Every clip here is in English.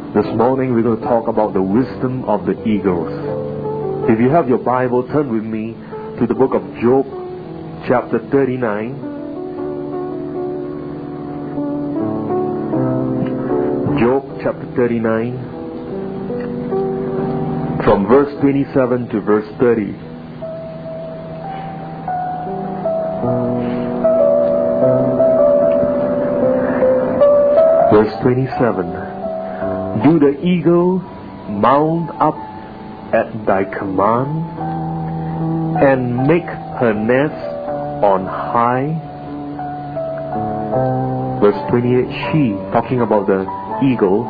This morning we're going to talk about the wisdom of the eagles. If you have your Bible, turn with me to the book of Job, chapter 39. Job chapter 39, from verse 27 to verse 30. Verse 27. Do the eagle mount up at thy command, and make her nest on high? Verse 28. She, talking about the eagle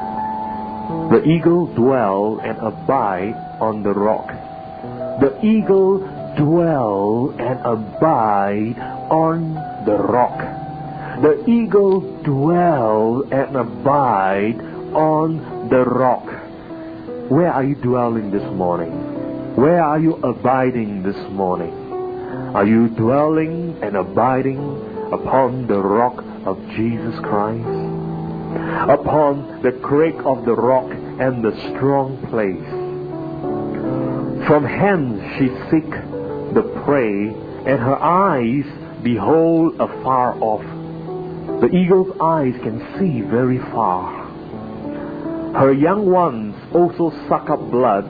dwell and abide on the rock. The eagle dwell and abide on the rock. The eagle dwell and abide on the rock. Where are you dwelling this morning? Where are you abiding this morning? Are you dwelling and abiding upon the rock of Jesus Christ? Upon the crag of the rock and the strong place? From hence she seek the prey, and her eyes behold afar off. The eagle's eyes can see very far. Her young ones also suck up blood.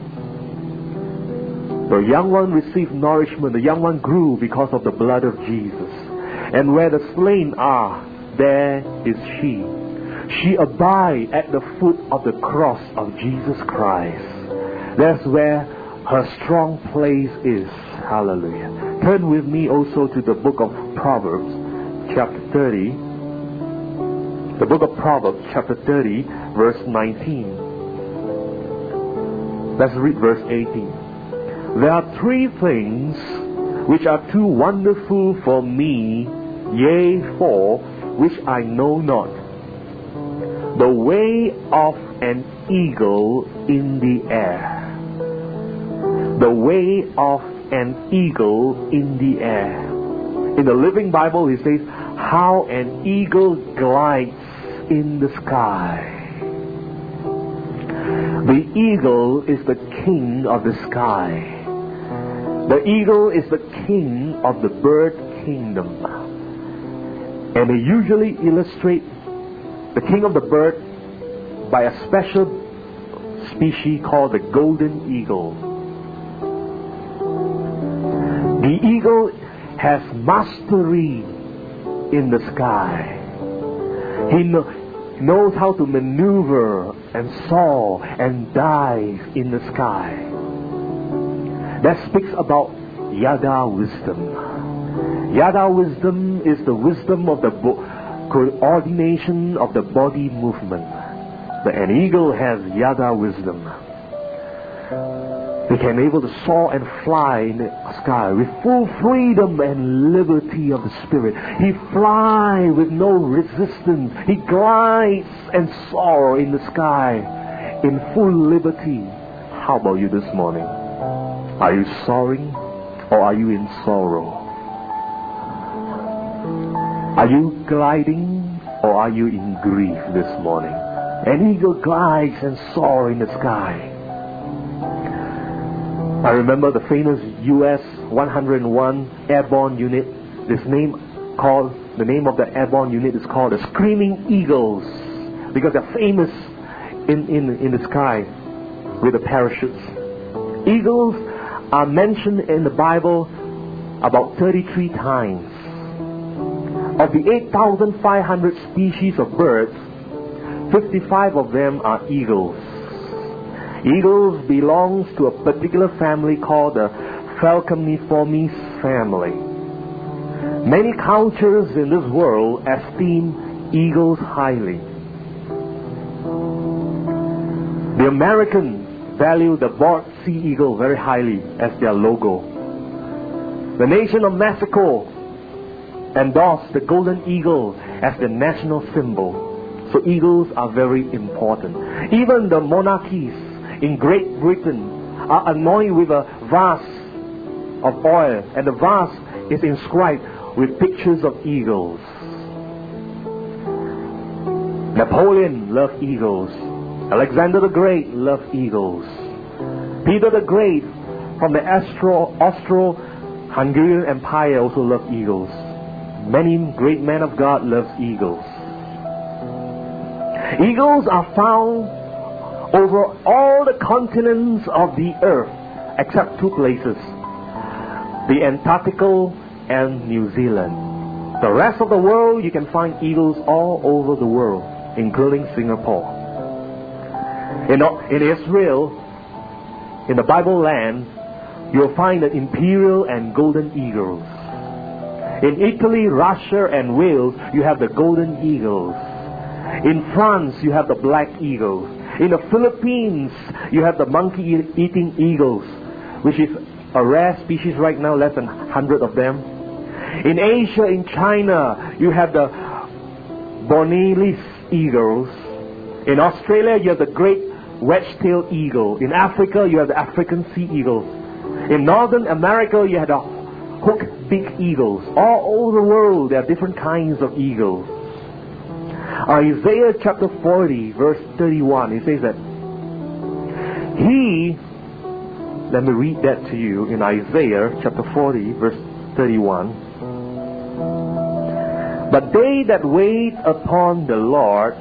The young one received nourishment. The young one grew because of the blood of Jesus. And where the slain are, there is she. She abides at the foot of the cross of Jesus Christ. That's where her strong place is. Hallelujah. Turn with me also to the book of Proverbs, chapter 30. The book of Proverbs, chapter 30, verse 19. Let's read verse 18. There are three things which are too wonderful for me, yea, for which I know not. The way of an eagle in the air. The way of an eagle in the air. In the Living Bible, it says, how an eagle glides in the sky. The eagle is the king of the sky. The eagle is the king of the bird kingdom. And they usually illustrate the king of the bird by a special species called the golden eagle. The eagle has mastery in the sky. He knows how to maneuver and soar and dive in the sky. That speaks about Yada wisdom. Yada wisdom is the wisdom of the coordination of the body movement. An eagle has Yada wisdom. They can be able to soar and fly in the sky with full freedom and liberty of the spirit. He flies with no resistance. He glides and soars in the sky in full liberty. How about you this morning? Are you soaring or are you in sorrow? Are you gliding or are you in grief this morning? An eagle glides and soars in the sky. I remember the famous US 101 Airborne Unit. The name of the Airborne Unit is called the Screaming Eagles, because they're famous in the sky with the parachutes. Eagles are mentioned in the Bible about 33 times. Of the 8,500 species of birds, 55 of them are eagles. Eagles belongs to a particular family called the Falconiformes family. Many cultures in this world esteem eagles highly. The Americans value the bald sea eagle very highly as their logo. The nation of Mexico endorsed the golden eagle as the national symbol. So eagles are very important. Even the monarchies in Great Britain are anointed with a vase of oil, and the vase is inscribed with pictures of eagles. Napoleon loved eagles. Alexander the Great loved eagles. Peter the Great from the Austro-Hungarian Empire also loved eagles. Many great men of God loved eagles. Eagles are found over all the continents of the earth except two places, the Antarctica and New Zealand. The rest of the world, you can find eagles all over the world, including Singapore. In Israel, in the Bible land, you'll find the imperial and golden eagles. In Italy, Russia, and Wales, you have the golden eagles. In France, you have the black eagles. In the Philippines, you have the monkey-eating eagles, which is a rare species right now, less than 100 of them. In Asia, in China, you have the Bornese eagles. In Australia, you have the great wedge-tailed eagle. In Africa, you have the African sea eagle. In Northern America, you have the hook-beaked eagles. All over the world, there are different kinds of eagles. Isaiah chapter 40, verse 31, it says that let me read that to you in Isaiah chapter 40, verse 31. But they that wait upon the Lord,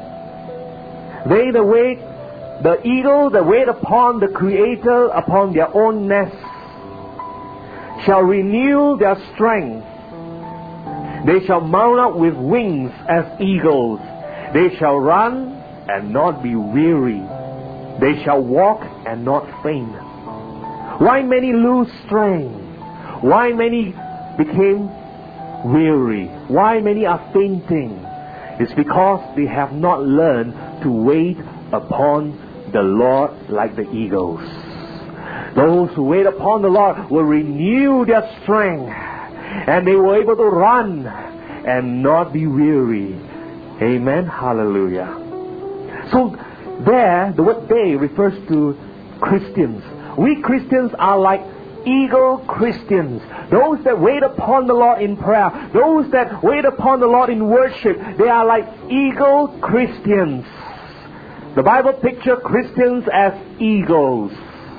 the eagle that wait upon the Creator, upon their own nest, shall renew their strength. They shall mount up with wings as eagles. They shall run and not be weary. They shall walk and not faint. Why many lose strength? Why many became weary? Why many are fainting? It's because they have not learned to wait upon the Lord like the eagles. Those who wait upon the Lord will renew their strength, and they were able to run and not be weary. Amen. Hallelujah. So there, the word they refers to Christians. We Christians are like eagle Christians. Those that wait upon the Lord in prayer, those that wait upon the Lord in worship, they are like eagle Christians. The Bible pictures Christians as eagles.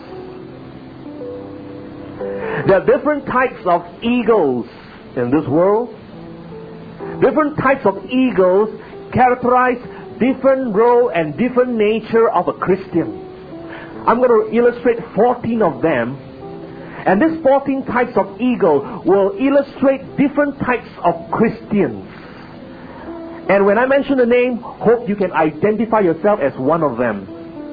There are different types of eagles in this world. Different types of eagles characterize different role and different nature of a Christian. I'm going to illustrate 14 of them. And these 14 types of eagle will illustrate different types of Christians. And when I mention the name, hope you can identify yourself as one of them.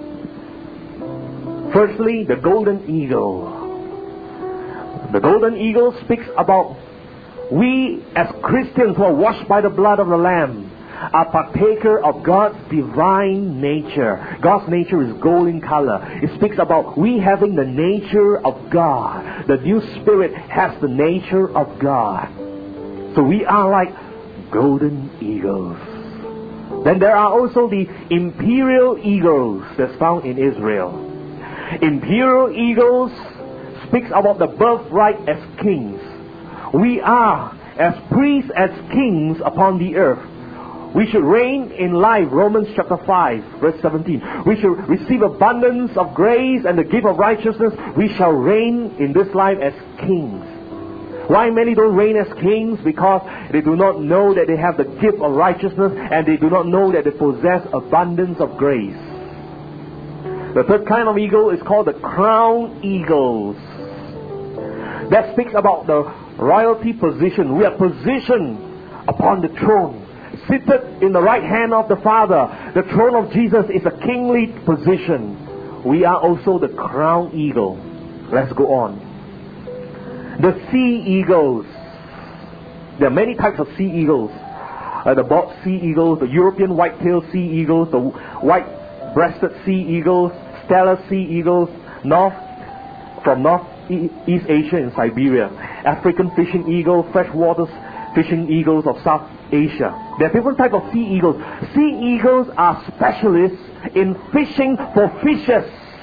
Firstly, the golden eagle. The golden eagle speaks about we as Christians who are washed by the blood of the Lamb are partaker of God's divine nature. God's nature is golden color. It speaks about we having the nature of God. The new spirit has the nature of God. So we are like golden eagles. Then there are also the imperial eagles that's found in Israel. Imperial eagles speaks about the birthright as kings. We are as priests, as kings upon the earth. We should reign in life. Romans chapter 5, verse 17. We should receive abundance of grace and the gift of righteousness. We shall reign in this life as kings. Why many don't reign as kings? Because they do not know that they have the gift of righteousness, and they do not know that they possess abundance of grace. The third kind of eagle is called the crown eagles. That speaks about the royalty position. We are positioned upon the throne, seated in the right hand of the Father. The throne of Jesus is a kingly position. We are also the crown eagle. Let's go on. The sea eagles. There are many types of sea eagles. The bald sea eagles, the European white-tailed sea eagles, the white-breasted sea eagles, stellar sea eagles, from Northeast Asia and Siberia, African fishing eagle, freshwater fishing eagles of South Asia. There are different types of sea eagles. Sea eagles are specialists in fishing for fishes.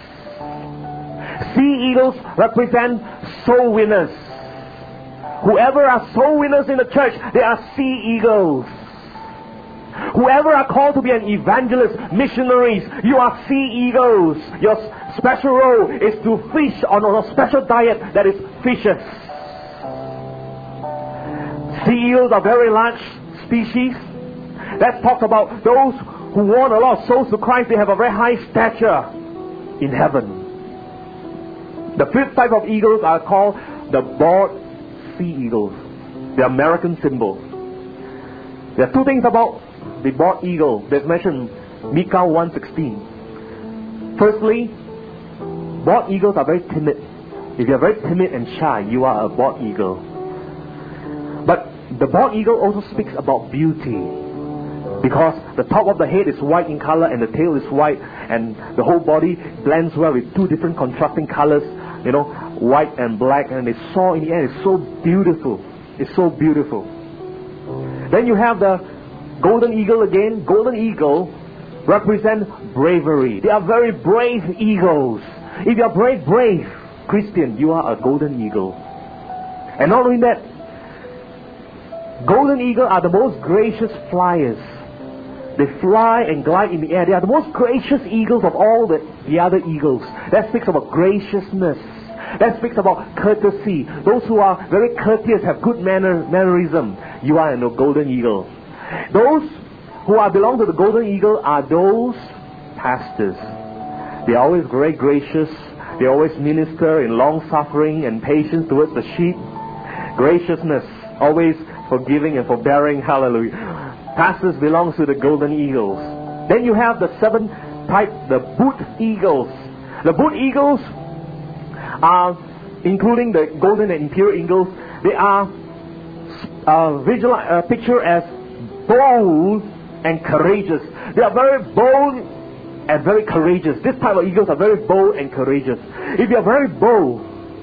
Sea eagles represent soul winners. Whoever are soul winners in the church, they are sea eagles. Whoever are called to be an evangelist, missionaries, you are sea eagles. Your special role is to fish on a special diet that is fishes. Sea eagles are very large species. Let's talk about those who won a lot of souls to Christ. They have a very high stature in heaven. The fifth type of eagles are called the bald sea eagles, the American symbol. There are two things about the bald eagle that's mentioned in Micah 1:16. Firstly, bald eagles are very timid. If you are very timid and shy, you are a bald eagle. But the bald eagle also speaks about beauty, because the top of the head is white in color and the tail is white, and the whole body blends well with two different contrasting colors, white and black, and it's so, in the end, it's so beautiful. It's so beautiful. Then you have the golden eagle again. Golden eagle represent bravery. They are very brave eagles. If you are brave Christian, you are a golden eagle. And not only that, golden eagle are the most gracious flyers. They fly and glide in the air. They are the most gracious eagles of all the other eagles. That speaks about graciousness. That speaks about courtesy. Those who are very courteous, have good mannerism. You are a golden eagle. Those who belong to the golden eagle are those pastors. They are always very gracious. They always minister in long suffering and patience towards the sheep. Graciousness, always forgiving and forbearing. Hallelujah. Pastors belongs to the golden eagles. Then you have the seventh type, the boot eagles. The boot eagles are, including the golden and imperial eagles, they are pictured as bold and courageous. They are very bold and very courageous. This type of eagles are very bold and courageous. If you are very bold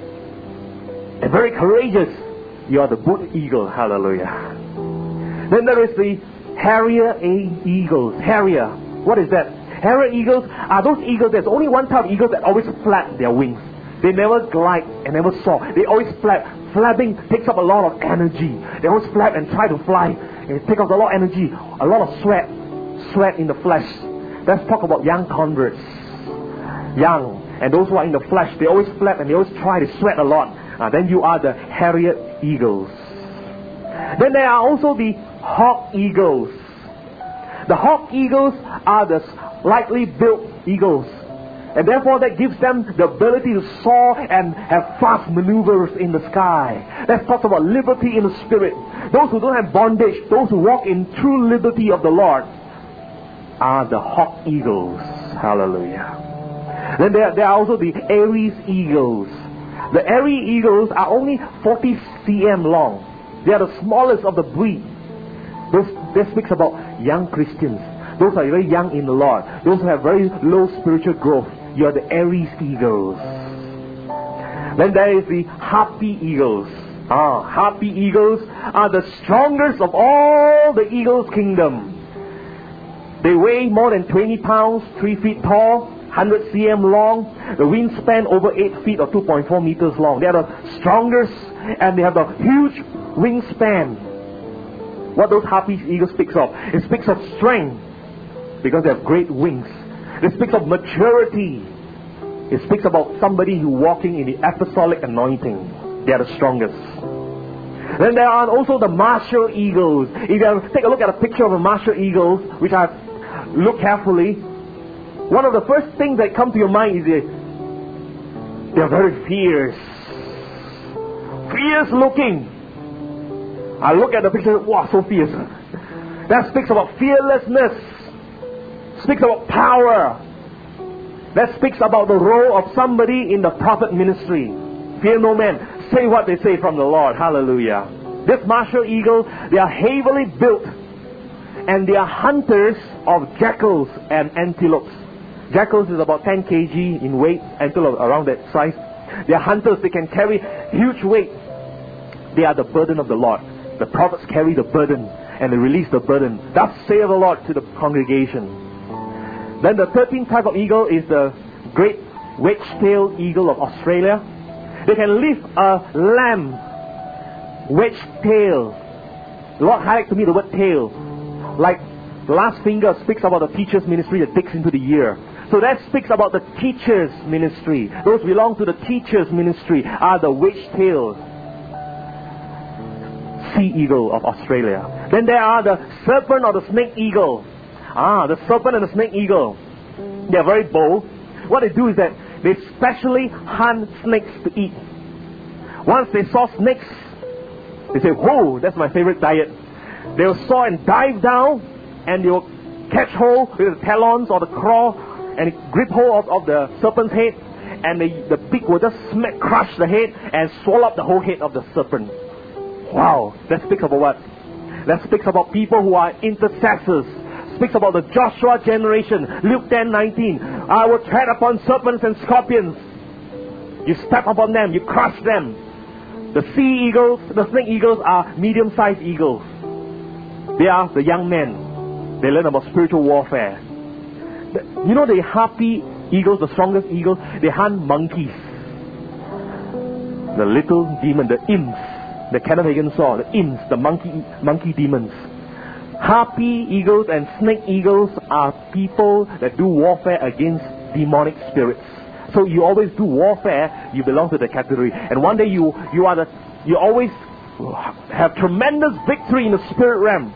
and very courageous, you are the boot eagle. Hallelujah. Then there is the Harrier eagles. Harrier. What is that? Harrier eagles are those eagles. There's only one type of eagles that always flap their wings. They never glide and never soar. They always flap. Flapping takes up a lot of energy. They always flap and try to fly. It takes up a lot of energy, a lot of sweat in the flesh. Let's talk about young converts. Young. And those who are in the flesh, they always flap and they always try to sweat a lot. Then you are the Harrier eagles. Then there are also the hawk eagles. The hawk eagles are the lightly built eagles, and therefore that gives them the ability to soar and have fast maneuvers in the sky. Let's talk about liberty in the spirit. Those who don't have bondage, those who walk in true liberty of the Lord, are the hawk eagles. Hallelujah. Then there are also the Aries eagles. The Aries eagles are only 40 cm long. They are the smallest of the breed. This speaks about young Christians. Those are very young in the Lord. Those who have very low spiritual growth. You are the Aries eagles. Then there is the Harpy eagles. Harpy eagles are the strongest of all the eagles' kingdom. They weigh more than 20 pounds, 3 feet tall, 100 cm long. The wingspan over 8 feet or 2.4 meters long. They are the strongest, and they have a huge wingspan. What those Harpy eagles speaks of? It speaks of strength, because they have great wings. It speaks of maturity. It speaks about somebody who walking in the apostolic anointing. They are the strongest. Then there are also the martial eagles. If you take a look at a picture of a martial eagle, which I've looked carefully, one of the first things that come to your mind is they are very fierce. Fierce looking. I look at the picture, wow, so fierce. That speaks about fearlessness. Speaks about power. That speaks about the role of somebody in the prophet ministry. Fear no man. Say what they say from the Lord. Hallelujah. This martial eagle, they are heavily built, and they are hunters of jackals and antelopes. Jackals is about 10 kg in weight, antelope around that size. They are hunters. They can carry huge weight. They are the burden of the Lord. The prophets carry the burden, and they release the burden. Thus saith the Lord to the congregation. Then the 13th type of eagle is the great wedge-tailed eagle of Australia. They can lift a lamb wedge tail. The Lord highlighted to me the word tail. Like The last finger speaks about the teacher's ministry that digs into the ear. So that speaks about the teacher's ministry. Those belong to the teacher's ministry are the wedge-tailed sea eagle of Australia. Then there are the serpent or the snake eagle. The serpent and the snake eagle. They are very bold. What they do is that they specially hunt snakes to eat. Once they saw snakes, they say, "Whoa, that's my favorite diet." They will saw and dive down, and they will catch hold with the talons or the claw and grip hold of the serpent's head, and the beak will just crush the head and swallow up the whole head of the serpent. Wow, that speaks about what? That speaks about people who are intercessors. Speaks about the Joshua generation. Luke 10:19. I will tread upon serpents and scorpions. You step upon them, you crush them. The sea eagles, the snake eagles are medium-sized eagles. They are the young men. They learn about spiritual warfare. You know the harpy eagles, the strongest eagles, they hunt monkeys. The little demon, the imps, the Kenneth Hagin saw, the imps, the monkey demons. Harpy eagles and snake eagles are people that do warfare against demonic spirits. So you always do warfare, you belong to the category. And one day you always have tremendous victory in the spirit realm.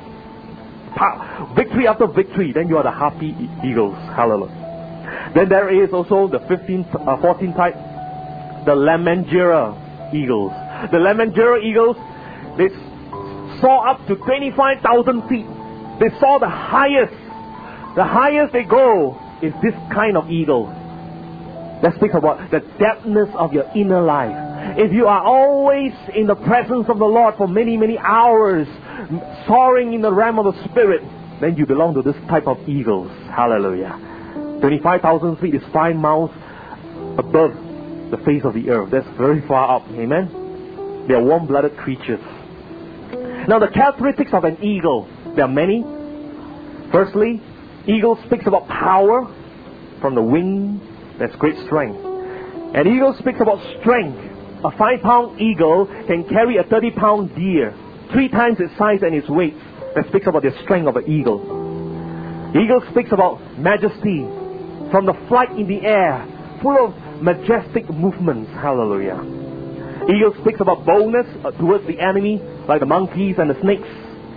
Victory after victory, then you are the harpy eagles. Hallelujah. Then there is also the 14th type, the Lamangera eagles. The Lamangera eagles, they soar up to 25,000 feet. They saw the highest. The highest they go is this kind of eagle. That speaks about the depthness of your inner life. If you are always in the presence of the Lord for many, many hours, soaring in the realm of the Spirit, then you belong to this type of eagles. Hallelujah. 25,000 feet is 5 miles above the face of the earth. That's very far up. Amen. They are warm-blooded creatures. Now the characteristics of an eagle, there are many. Firstly, eagle speaks about power from the wing. That's great strength. An eagle speaks about strength. A 5-pound eagle can carry a 30-pound deer, 3 times its size and its weight. That speaks about the strength of an eagle. Eagle speaks about majesty from the flight in the air, full of majestic movements. Hallelujah. Eagle speaks about boldness towards the enemy, like the monkeys and the snakes.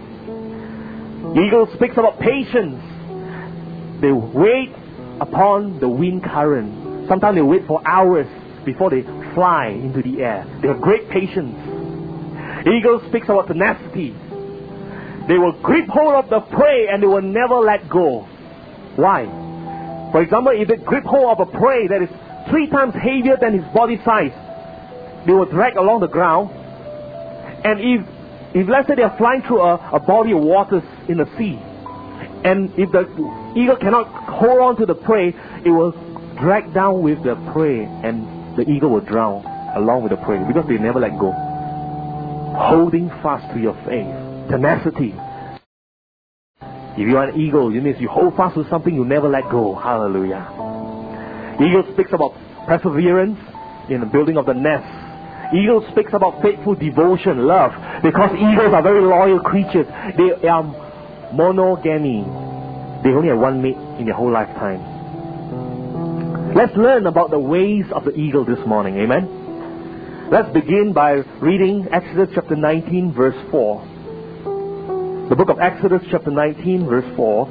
Eagle speaks about patience. They wait upon the wind current. Sometimes they wait for hours before they fly into the air. They have great patience. Eagle speaks about tenacity. They will grip hold of the prey and they will never let go. Why? For example, if they grip hold of a prey that is 3 times heavier than his body size, they will drag along the ground. And if let's say they are flying through a body of waters in the sea, and if the eagle cannot hold on to the prey, it will drag down with the prey, and the eagle will drown along with the prey because they never let go. Holding fast to your faith, tenacity. If you are an eagle, it means you hold fast to something, you never let go. Hallelujah. Eagle speaks about perseverance in the building of the nest. Eagle speaks about faithful devotion, love, because eagles are very loyal creatures. They are monogamy. They only have one mate in their whole lifetime. Let's learn about the ways of the eagle this morning. Amen. Let's begin by reading Exodus chapter 19 verse 4. The book of Exodus chapter 19 verse 4.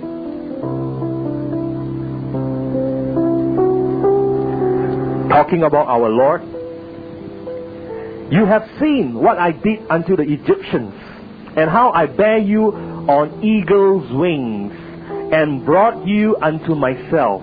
Talking about our Lord. You have seen what I did unto the Egyptians, and how I bare you on eagle's wings, and brought you unto myself.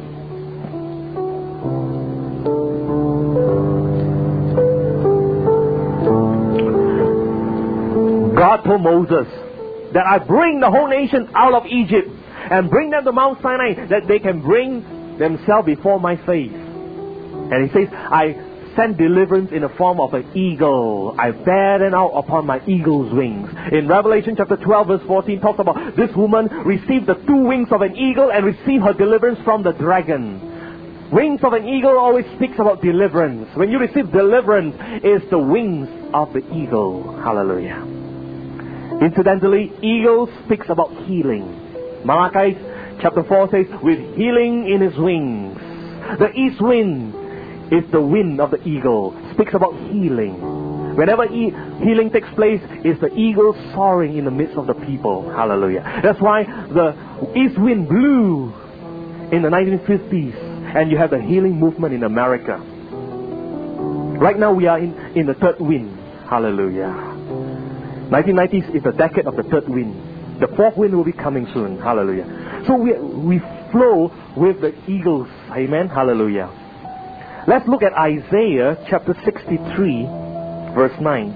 God told Moses that I bring the whole nation out of Egypt and bring them to Mount Sinai, that they can bring themselves before my face. And he says, I send deliverance in the form of an eagle. I bear them out upon my eagle's wings. In Revelation chapter 12 verse 14 talks about this woman received the 2 wings of an eagle and received her deliverance from the dragon. Wings of an eagle always speaks about deliverance. When you receive deliverance, it's the wings of the eagle. Hallelujah. Incidentally, eagle speaks about healing. Malachi chapter 4 says, with healing in his wings. The east wind is the wind of the eagle. Speaks about healing. Whenever healing takes place, it's the eagle soaring in the midst of the people. Hallelujah. That's why the east wind blew in the 1950s, and you have the healing movement in America. Right now we are in the third wind. Hallelujah. 1990s is the decade of the third wind. The fourth wind will be coming soon. Hallelujah. So we flow with the eagles. Amen. Hallelujah. Let's look at Isaiah chapter 63 verse 9.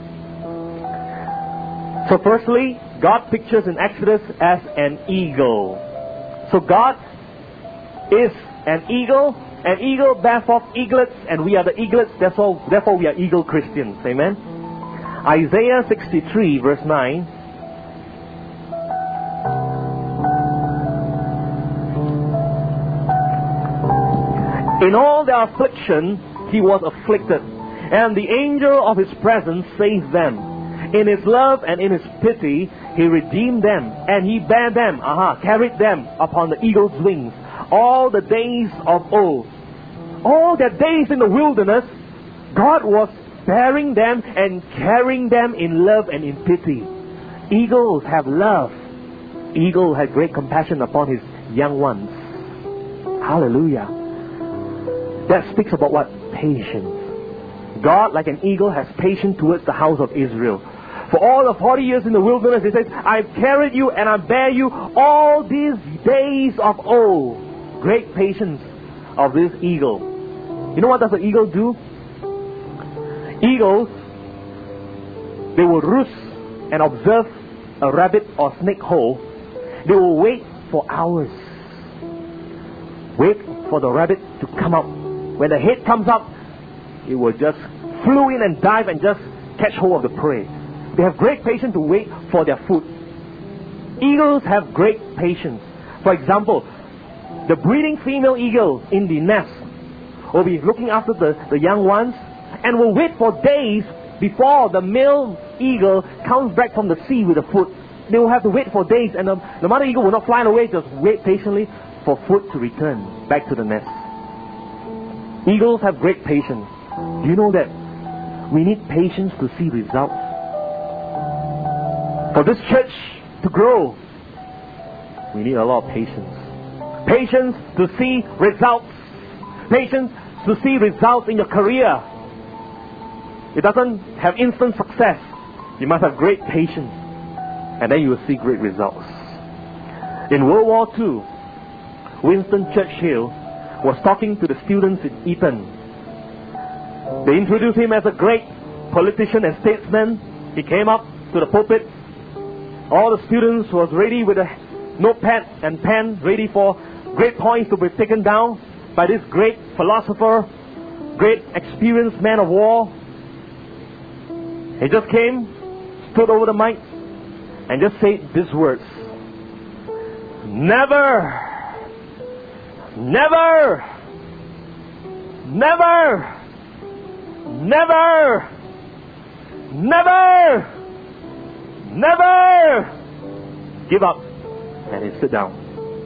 So firstly, God pictures in Exodus as an eagle. So God is an eagle. An eagle bears forth eaglets, and we are the eaglets. Therefore we are eagle Christians. Amen. Isaiah 63 verse 9. In all their affliction he was afflicted, and the angel of his presence saved them. In his love and in his pity he redeemed them, and he bare them, carried them upon the eagle's wings all the days of old. All their days in the wilderness, God was bearing them and carrying them in love and in pity. Eagles have love. Eagle had great compassion upon his young ones. Hallelujah. That speaks about what? Patience. God, like an eagle, has patience towards the house of Israel. For all the 40 years in the wilderness, He says, I've carried you and I bear you all these days of old. Great patience of this eagle. You know what does the eagle do? Eagles, they will roost and observe a rabbit or snake hole. They will wait for hours. Wait for the rabbit to come up. When the head comes up, it will just flew in and dive and just catch hold of the prey. They have great patience to wait for their food. Eagles have great patience. For example, the breeding female eagle in the nest will be looking after the young ones and will wait for days before the male eagle comes back from the sea with the food. They will have to wait for days, and the mother eagle will not fly away, just wait patiently for food to return back to the nest. Eagles have great patience. Do you know that we need patience to see results? For this church to grow, we need a lot of patience. Patience to see results. Patience to see results in your career. It doesn't have instant success. You must have great patience, and then you will see great results. In World War II, Winston Churchill was talking to the students in Eton. They introduced him as a great politician and statesman. He came up to the pulpit. All the students was ready with a notepad and pen, ready for great points to be taken down by this great philosopher, great experienced man of war. He just came, stood over the mic, and just said these words: Never, never, never, never, never, never give up. And he sit down.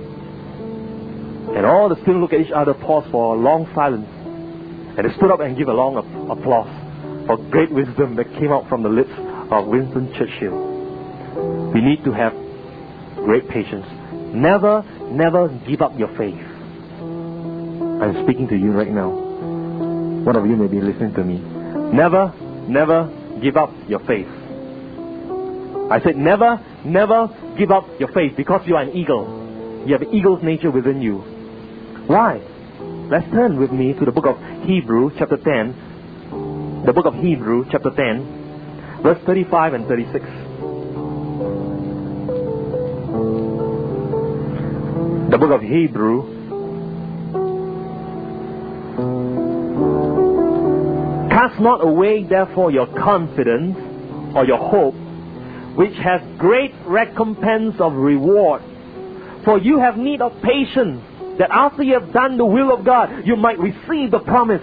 And all the students look at each other, pause for a long silence. And they stood up and give a long applause for great wisdom that came out from the lips of Winston Churchill. We need to have great patience. Never, never give up your faith. I'm speaking to you right now. One of you may be listening to me. Never, never give up your faith. I said never, never give up your faith, because you are an eagle. You have an eagle's nature within you. Why? Let's turn with me to the book of Hebrews chapter 10. The book of Hebrews chapter 10, verse 35 and 36. The book of Hebrews. Cast not away therefore your confidence or your hope, which has great recompense of reward. For you have need of patience, that after you have done the will of God, you might receive the promise.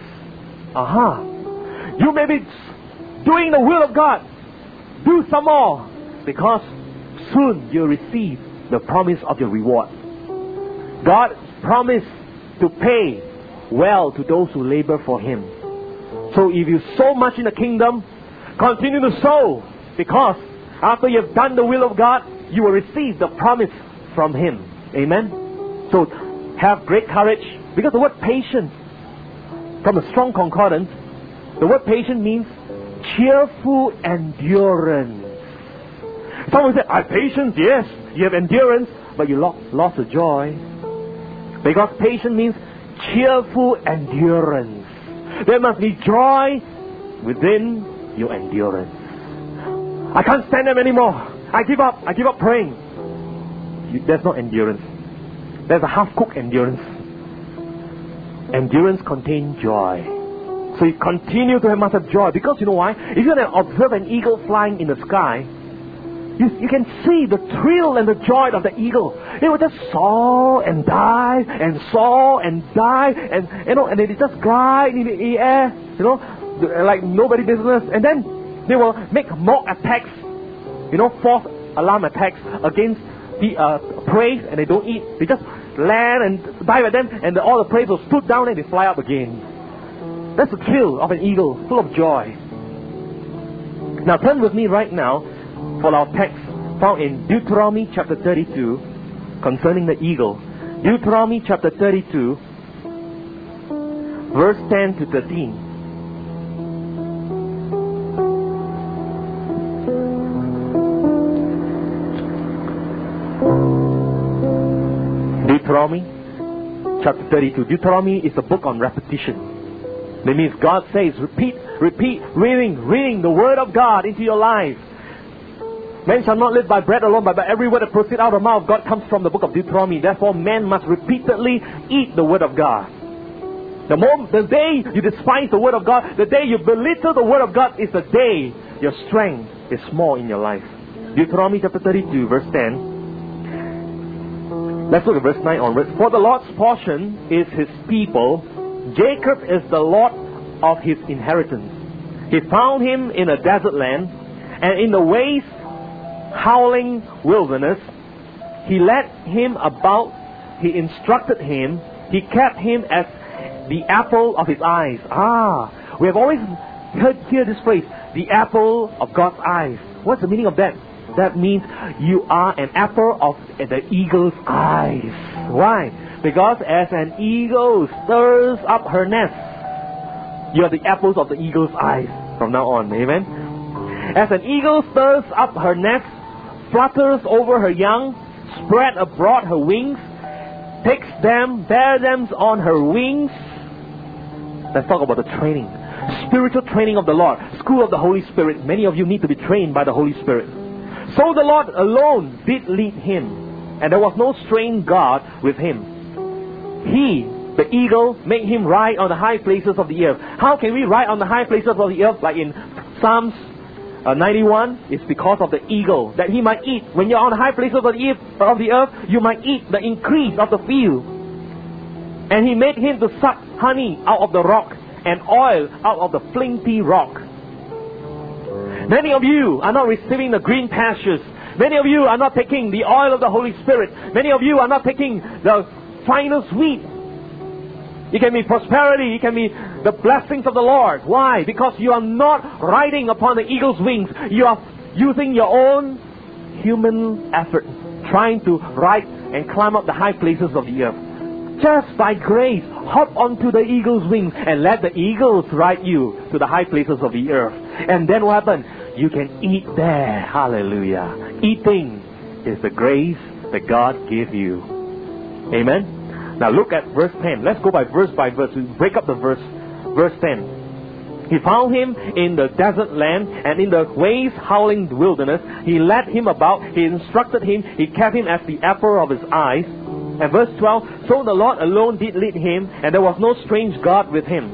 You may be doing the will of God. Do some more, because soon you'll receive the promise of your reward. God promised to pay well to those who labor for Him. So if you sow much in the kingdom, continue to sow, because after you have done the will of God, you will receive the promise from Him. Amen? So have great courage, because the word patience, from a strong concordance, the word patient means cheerful endurance. Someone said, I have patience. Yes, you have endurance, but you lost the joy. Because patience means cheerful endurance. There must be joy within your endurance. I can't stand them anymore. I give up praying. There's no endurance. There's a half-cooked endurance. Endurance contains joy. So you continue to have much of joy. Because you know why? If you're going to observe an eagle flying in the sky, you can see the thrill and the joy of the eagle. It will just soar and dive and soar and dive, and and they just glide in the air, like nobody business. And then they will make mock attacks, false alarm attacks against the prey, and they don't eat. They just land and dive at them, and all the prey will stood down and they fly up again. That's the thrill of an eagle, full of joy. Now turn with me right now for our text found in Deuteronomy chapter 32 concerning the eagle. Deuteronomy chapter 32 verse 10 to 13. Deuteronomy chapter 32. Deuteronomy is a book on repetition. That means God says, repeat, reading the word of God into your life. Man shall not live by bread alone, but by every word that proceeds out of the mouth of God comes from the book of Deuteronomy. Therefore, man must repeatedly eat the word of God. The day you despise the word of God, the day you belittle the word of God, is the day your strength is small in your life. Deuteronomy chapter 32, verse 10. Let's look at verse 9 onwards. For the Lord's portion is His people. Jacob is the Lord of His inheritance. He found him in a desert land, and in the waste, howling wilderness. He led him about. He instructed him. He kept him as the apple of His eyes. We have always heard this phrase, the apple of God's eyes. What's the meaning of that? That means you are an apple of the eagle's eyes. Why? Because as an eagle stirs up her nest, you are the apples of the eagle's eyes from now on. Amen? As an eagle stirs up her nest, flutters over her young, spread abroad her wings, takes them, bear them on her wings. Let's talk about the training. Spiritual training of the Lord. School of the Holy Spirit. Many of you need to be trained by the Holy Spirit. So the Lord alone did lead him, and there was no strange God with him. He, the eagle, made him ride on the high places of the earth. How can we ride on the high places of the earth? Like in Psalms 91, it's because of the eagle, that he might eat. When you're on the high places of the earth, you might eat the increase of the field. And he made him to suck honey out of the rock, and oil out of the flinty rock. Many of you are not receiving the green pastures. Many of you are not taking the oil of the Holy Spirit. Many of you are not taking the finest wheat. It can be prosperity. It can be the blessings of the Lord. Why? Because you are not riding upon the eagle's wings. You are using your own human effort, trying to ride and climb up the high places of the earth. Just by grace, hop onto the eagle's wings and let the eagles ride you to the high places of the earth. And then what happens? You can eat there. Hallelujah. Eating is the grace that God gave you. Amen? Now look at verse 10. Let's go by verse. We break up the verse. Verse 10. He found him in the desert land, and in the waste howling wilderness. He led him about. He instructed him. He kept him as the apple of his eyes. And verse 12, so the Lord alone did lead him, and there was no strange God with him.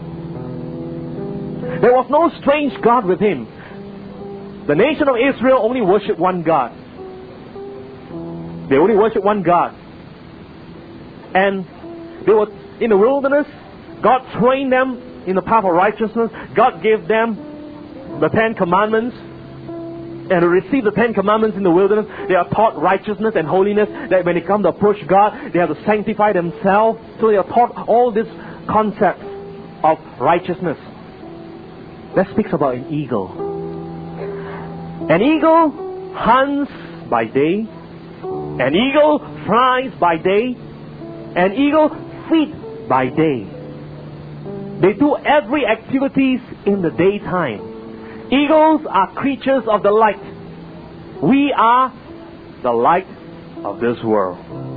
There was no strange God with him. The nation of Israel only worshipped one God. They only worshipped one God. And they were in the wilderness. God trained them in the path of righteousness. God gave them the 10 Commandments. and to receive the 10 commandments in the wilderness, they are taught righteousness and holiness, that when they come to approach God, they have to sanctify themselves. So they are taught all these concepts of righteousness. That speaks about an eagle. An eagle hunts by day. An eagle flies by day. An eagle feeds by day. They do every activities in the daytime. Eagles are creatures of the light. We are the light of this world.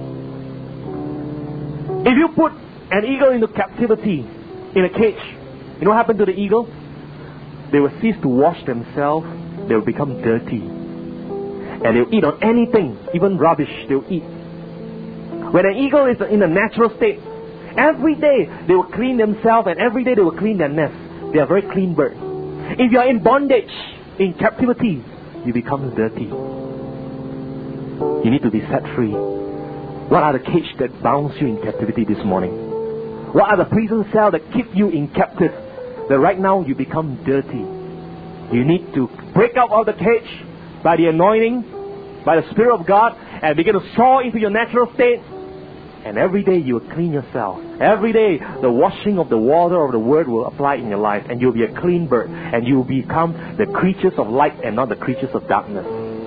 If you put an eagle into captivity in a cage, you know what happened to the eagle? They will cease to wash themselves. They will become dirty. And they'll eat on anything, even rubbish they'll eat. When an eagle is in a natural state, every day they will clean themselves and every day they will clean their nest. They are very clean birds. If you are in bondage, in captivity, you become dirty. You need to be set free. What are the cages that bounds you in captivity this morning? What are the prison cells that keep you in captive? That right now you become dirty. You need to break out of the cage by the anointing, by the Spirit of God, and begin to soar into your natural state. And every day you will clean yourself. Every day the washing of the water of the Word will apply in your life, and you'll be a clean bird, and you will become the creatures of light and not the creatures of darkness.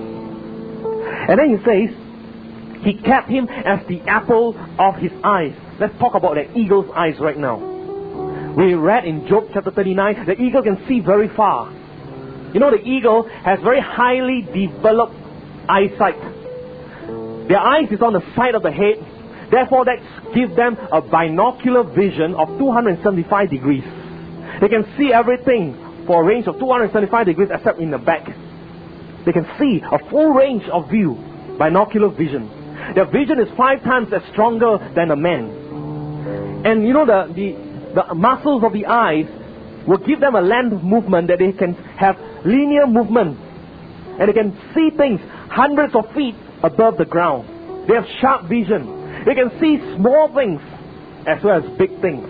And then he says, He kept him as the apple of His eyes. Let's talk about the eagle's eyes right now. We read in Job chapter 39, the eagle can see very far. You know, the eagle has very highly developed eyesight. Their eyes is on the side of the head. Therefore, that gives them a binocular vision of 275 degrees. They can see everything for a range of 275 degrees except in the back. They can see a full range of view, binocular vision. Their vision is 5 times as stronger than a man. And you know, the muscles of the eyes will give them a land movement that they can have linear movement. And they can see things hundreds of feet above the ground. They have sharp vision. They can see small things as well as big things.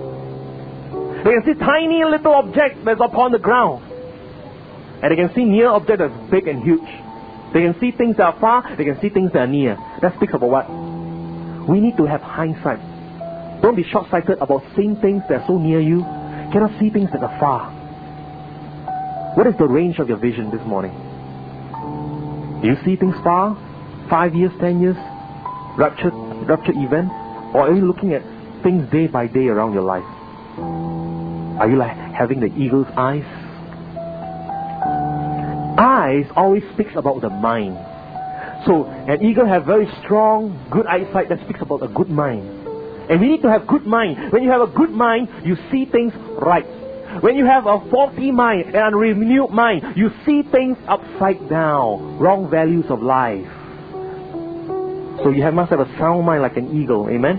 They can see tiny little objects that's upon the ground. And they can see near objects that's big and huge. They can see things that are far. They can see things that are near. That speaks about what? We need to have hindsight. Don't be short-sighted about seeing things that are so near you. You cannot see things that are far. What is the range of your vision this morning? Do you see things far? 5 years, 10 years? Rapture event? Or are you looking at things day by day around your life? Are you like having the eagle's eyes? Eyes always speaks about the mind. So an eagle has very strong, good eyesight that speaks about a good mind. And we need to have good mind. When you have a good mind, you see things right. When you have a faulty mind, an unrenewed mind, you see things upside down, wrong values of life. So you must have a sound mind like an eagle. Amen?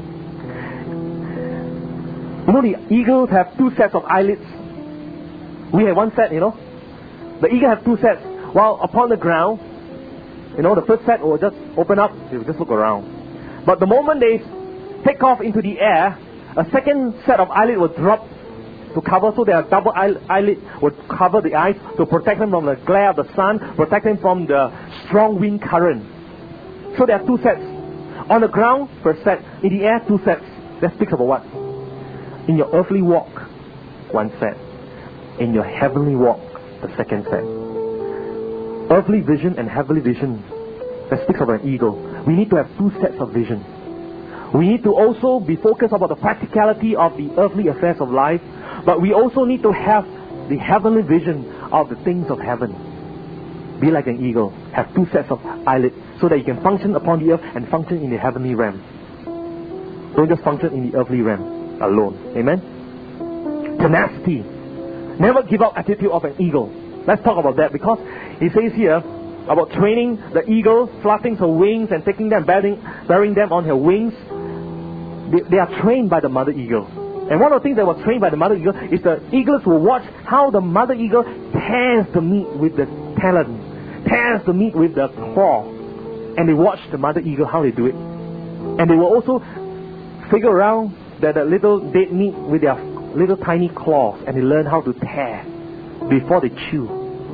You know, the eagles have 2 sets of eyelids. We have 1 set, you know. The eagle has 2 sets. While upon the ground, you know, the first set will just open up. They will just look around. But the moment they take off into the air, a second set of eyelid will drop to cover, so their double eyelid will cover the eyes to protect them from the glare of the sun, protect them from the strong wind current. So there are 2 sets. On the ground, first set. In the air, 2 sets. That speaks about what? In your earthly walk, 1 set. In your heavenly walk, the second set. Earthly vision and heavenly vision. That speaks about an eagle. We need to have 2 sets of vision. We need to also be focused about the practicality of the earthly affairs of life, but we also need to have the heavenly vision of the things of heaven. Be like an eagle. Have 2 sets of eyelids so that you can function upon the earth and function in the heavenly realm. Don't just function in the earthly realm alone. Amen? Tenacity. Never give up attitude of an eagle. Let's talk about that, because he says here about training the eagle, flapping her wings and taking them, bearing them on her wings. They are trained by the mother eagle. And one of the things that was trained by the mother eagle is the eagles will watch how the mother eagle tears the meat with the talon, tears the meat with the claw. And they watch the mother eagle how they do it. And they will also figure around that the little dead meat with their little tiny claws, and they learn how to tear before they chew.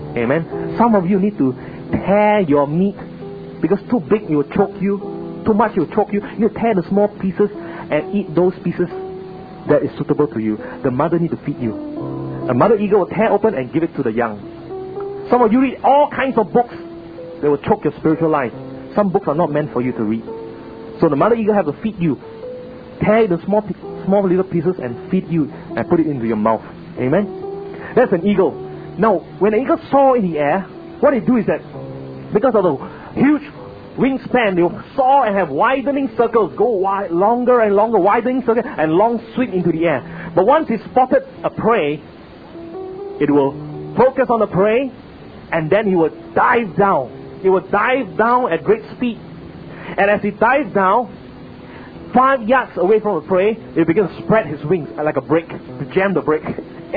Amen. Some of you need to tear your meat, because too big it will choke you, too much it will choke you. You need to tear the small pieces and eat those pieces that is suitable to you. The mother need to feed you. A mother eagle will tear open and give it to the young. Some of you read all kinds of books that will choke your spiritual life. Some books are not meant for you to read. So the mother eagle has to feed you. Tear the small little pieces and feed you and put it into your mouth. Amen? That's an eagle. Now, when an eagle soar in the air, what they do is that, because of the huge wingspan, they will soar and have widening circles, go wide, longer and longer, widening circles, and long sweep into the air. But once it spotted a prey, it will focus on the prey, and then he will dive down. He will dive down at great speed. And as he dives down, 5 yards away from the prey, he begins to spread his wings like a brake, to jam the brake.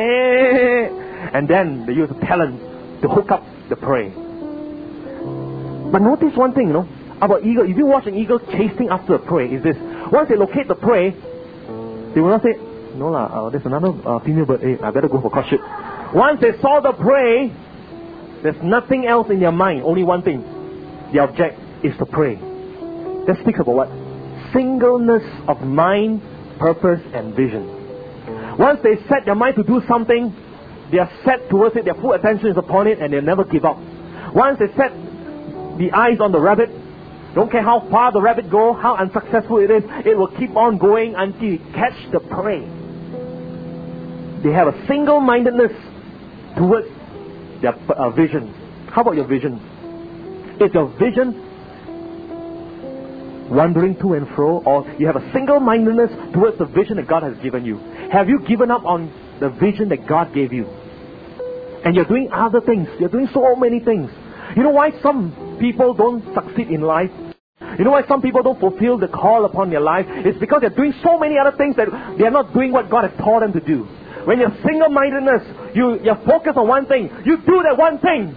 And then they use the talon to hook up the prey. But notice one thing, about eagle. If you watch an eagle chasing after a prey, is this: once they locate the prey, they will not say, "No lah, there's another female bird. Hey, I better go for courtship." Once they saw the prey, there's nothing else in their mind. Only one thing: the object is the prey. That speaks about what? Singleness of mind, purpose, and vision. Once they set their mind to do something, they are set towards it. Their full attention is upon it, and they never give up. Once they set the eyes on the rabbit, don't care how far the rabbit goes, how unsuccessful it is, it will keep on going until it catch the prey. They have a single-mindedness towards their vision. How about your vision? Is your vision wandering to and fro, or you have a single-mindedness towards the vision that God has given you? Have you given up on the vision that God gave you? And you're doing other things. You're doing so many things. You know why some people don't succeed in life? You know why some people don't fulfill the call upon their life? It's because they're doing so many other things that they're not doing what God has taught them to do. When you're single-mindedness, you're focused on one thing. You do that one thing.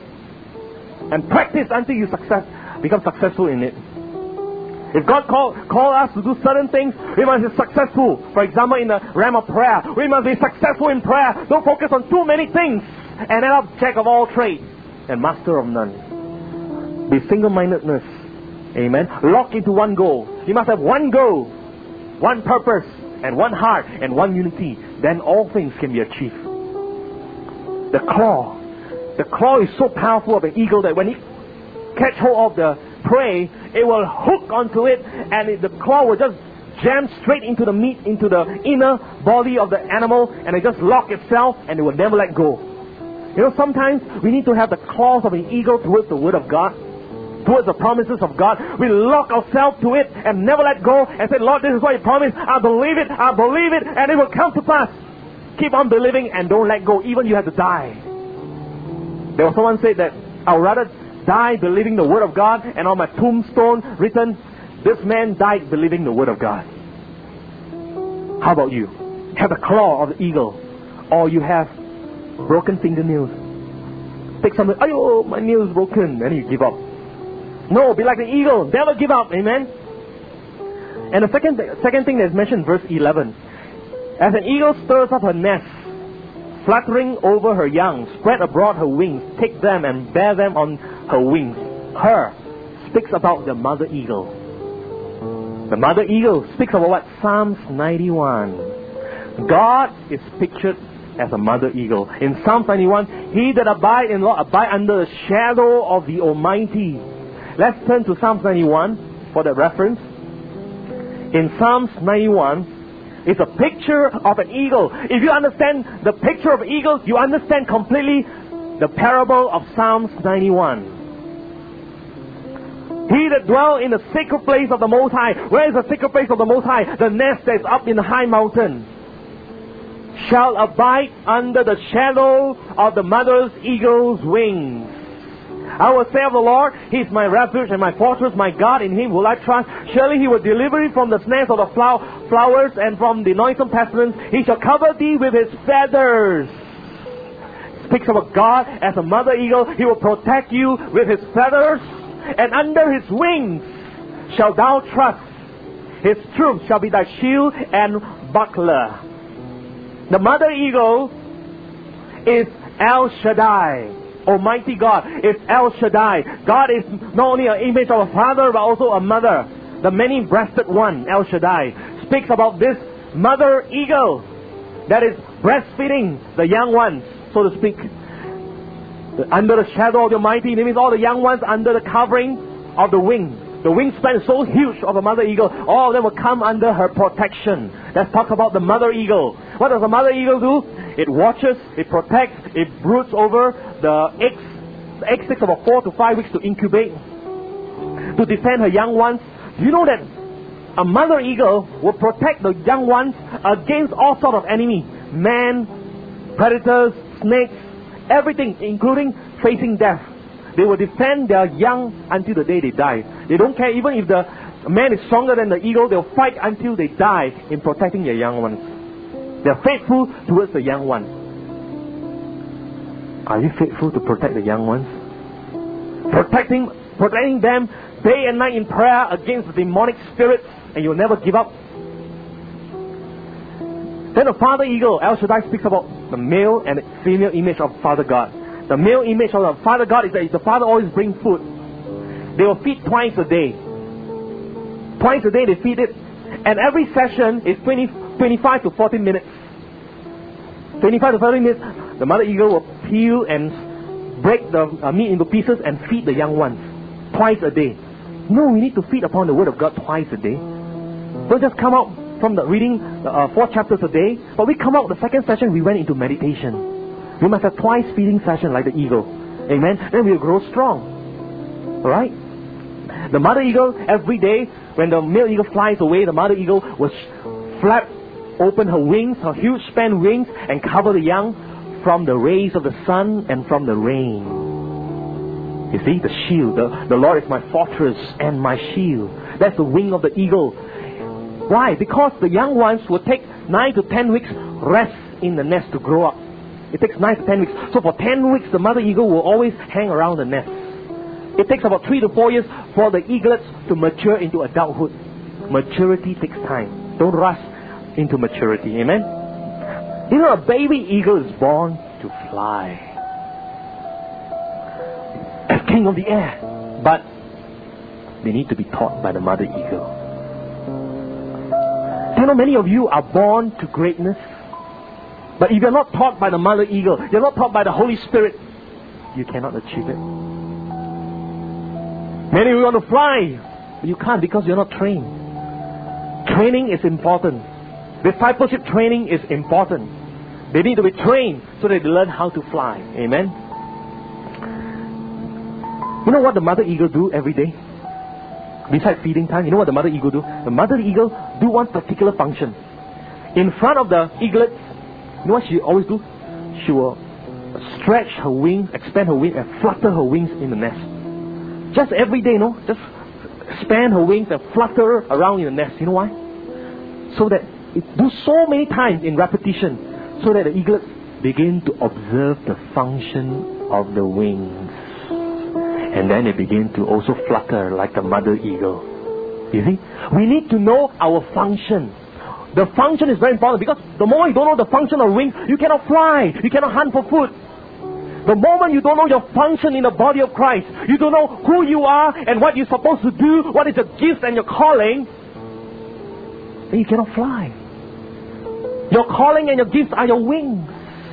And practice until you become successful in it. If God call us to do certain things, we must be successful. For example, in the realm of prayer, we must be successful in prayer. Don't focus on too many things and end up jack of all trades and master of none. Be single-mindedness. Amen. Lock into one goal. You must have one goal, one purpose, and one heart, and one unity. Then all things can be achieved. The claw is so powerful of an eagle that when he catch hold of the prey, it will hook onto it, and the claw will just jam straight into the meat, into the inner body of the animal, and it just lock itself, and it will never let go. Sometimes we need to have the claws of an eagle towards the Word of God, towards the promises of God. We lock ourselves to it and never let go and say, "Lord, this is what you promised. I believe it, and it will come to pass." Keep on believing and don't let go, even you have to die. There was someone said that, "I would rather die believing the Word of God, and on my tombstone written, this man died believing the Word of God." How about you? Have the claw of the eagle, or you have broken fingernails. Take something, "Ayo, my nail is broken," and you give up. No, be like the eagle. Never give up. Amen. And the second thing that's mentioned in verse 11. As an eagle stirs up her nest, fluttering over her young, spread abroad her wings, take them and bear them on her wings. Her speaks about the mother eagle. The mother eagle speaks about what? Psalms 91. God is pictured as a mother eagle. In Psalms 91, he that abide in Lord abide under the shadow of the Almighty. Let's turn to Psalms 91 for the reference. In Psalms 91, it's a picture of an eagle. If you understand the picture of eagles, you understand completely the parable of Psalms 91. He that dwell in the sacred place of the Most High. Where is the sacred place of the Most High? The nest that is up in the high mountain. Shall abide under the shadow of the mother's eagle's wings. I will say of the Lord, He is my refuge and my fortress, my God, in Him will I trust. Surely He will deliver thee from the snares of the flowers and from the noisome pestilence. He shall cover thee with His feathers. Speaks of God as a mother eagle. He will protect you with His feathers, and under His wings shalt thou trust. His truth shall be thy shield and buckler. The mother eagle is El Shaddai. Almighty God is El Shaddai. God is not only an image of a father, but also a mother. The many-breasted one, El Shaddai, speaks about this mother eagle that is breastfeeding the young ones, so to speak. Under the shadow of the Almighty, it means all the young ones under the covering of the wing. The wingspan is so huge of a mother eagle, all of them will come under her protection. Let's talk about the mother eagle. What does a mother eagle do? It watches, it protects, it broods over the eggs. The eggs takes about 4 to 5 weeks to incubate, to defend her young ones. Do you know that a mother eagle will protect the young ones against all sorts of enemies? Man, predators, snakes, everything, including facing death. They will defend their young until the day they die. They don't care, even if the man is stronger than the eagle, they'll fight until they die in protecting their young ones. They're faithful towards the young ones. Are you faithful to protect the young ones? Protecting them day and night in prayer against the demonic spirits, and you'll never give up. Then the father eagle, El Shaddai, speaks about the male and female image of Father God. The male image of the Father God is that the Father always brings food. They will feed twice a day. Twice a day they feed it. And every session is 25 to 40 minutes. 25 to 30 minutes, the mother eagle will peel and break the meat into pieces and feed the young ones. Twice a day. No, we need to feed upon the Word of God twice a day. Don't just come out from the reading 4 chapters a day, but we come out the second session, we went into meditation. We must have twice feeding session like the eagle. Amen. Then we'll grow strong. Alright? The mother eagle, every day, when the male eagle flies away, the mother eagle will flap open her wings, her huge span wings, and cover the young from the rays of the sun and from the rain. You see, the shield. The Lord is my fortress and my shield. That's the wing of the eagle. Why? Because the young ones will take 9 to 10 weeks rest in the nest to grow up. It takes 9 to 10 weeks. So for 10 weeks, the mother eagle will always hang around the nest. It takes about 3 to 4 years for the eaglets to mature into adulthood. Maturity takes time. Don't rush into maturity. Amen? You know, a baby eagle is born to fly. As king of the air. But they need to be taught by the mother eagle. Do you know many of you are born to greatness? But if you're not taught by the mother eagle, you're not taught by the Holy Spirit, you cannot achieve it. Many of you want to fly, but you can't because you're not trained. Training is important. Discipleship training is important. They need to be trained so that they learn how to fly. Amen? You know what the mother eagle do every day? Besides feeding time, you know what the mother eagle do? The mother eagle do one particular function. In front of the eaglets, you know what she always do? She will stretch her wings, expand her wings, and flutter her wings in the nest. Just every day, just expand her wings and flutter around in the nest. You know why? So that it do so many times in repetition, so that the eaglets begin to observe the function of the wings. And then they begin to also flutter like the mother eagle. You see? We need to know our function. The function is very important because the moment you don't know the function of wings, you cannot fly. You cannot hunt for food. The moment you don't know your function in the body of Christ, you don't know who you are and what you're supposed to do, what is your gift and your calling, then you cannot fly. Your calling and your gifts are your wings.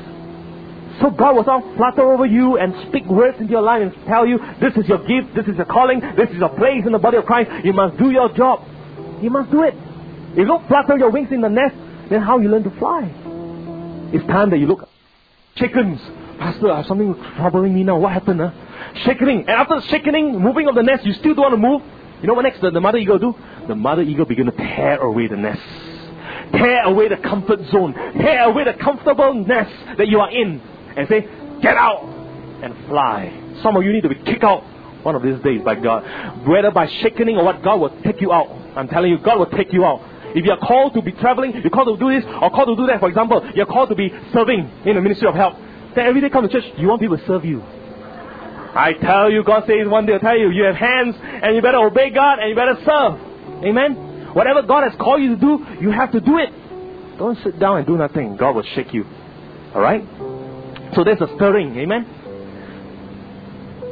So God will sort of flutter over you and speak words into your life and tell you, this is your gift, this is your calling, this is your place in the body of Christ. You must do your job. You must do it. If you don't flutter your wings in the nest, then how you learn to fly? It's time that you look. Chickens. Pastor, I have something troubling me now. What happened? Shaking. And after the shaking, moving of the nest, you still don't want to move. You know what next the mother eagle do? The mother eagle begin to tear away the nest. Tear away the comfort zone. Tear away the comfortable nest that you are in. And say, get out and fly. Some of you need to be kicked out one of these days by God. Whether by shaking or what, God will take you out. I'm telling you, God will take you out. If you are called to be traveling, you're called to do this or called to do that. For example, you're called to be serving in the ministry of help. Then every day come to church, you want people to serve you. I tell you, God says one day, I'll tell you, you have hands and you better obey God and you better serve. Amen? Whatever God has called you to do, you have to do it. Don't sit down and do nothing. God will shake you. Alright? So there's a stirring. Amen?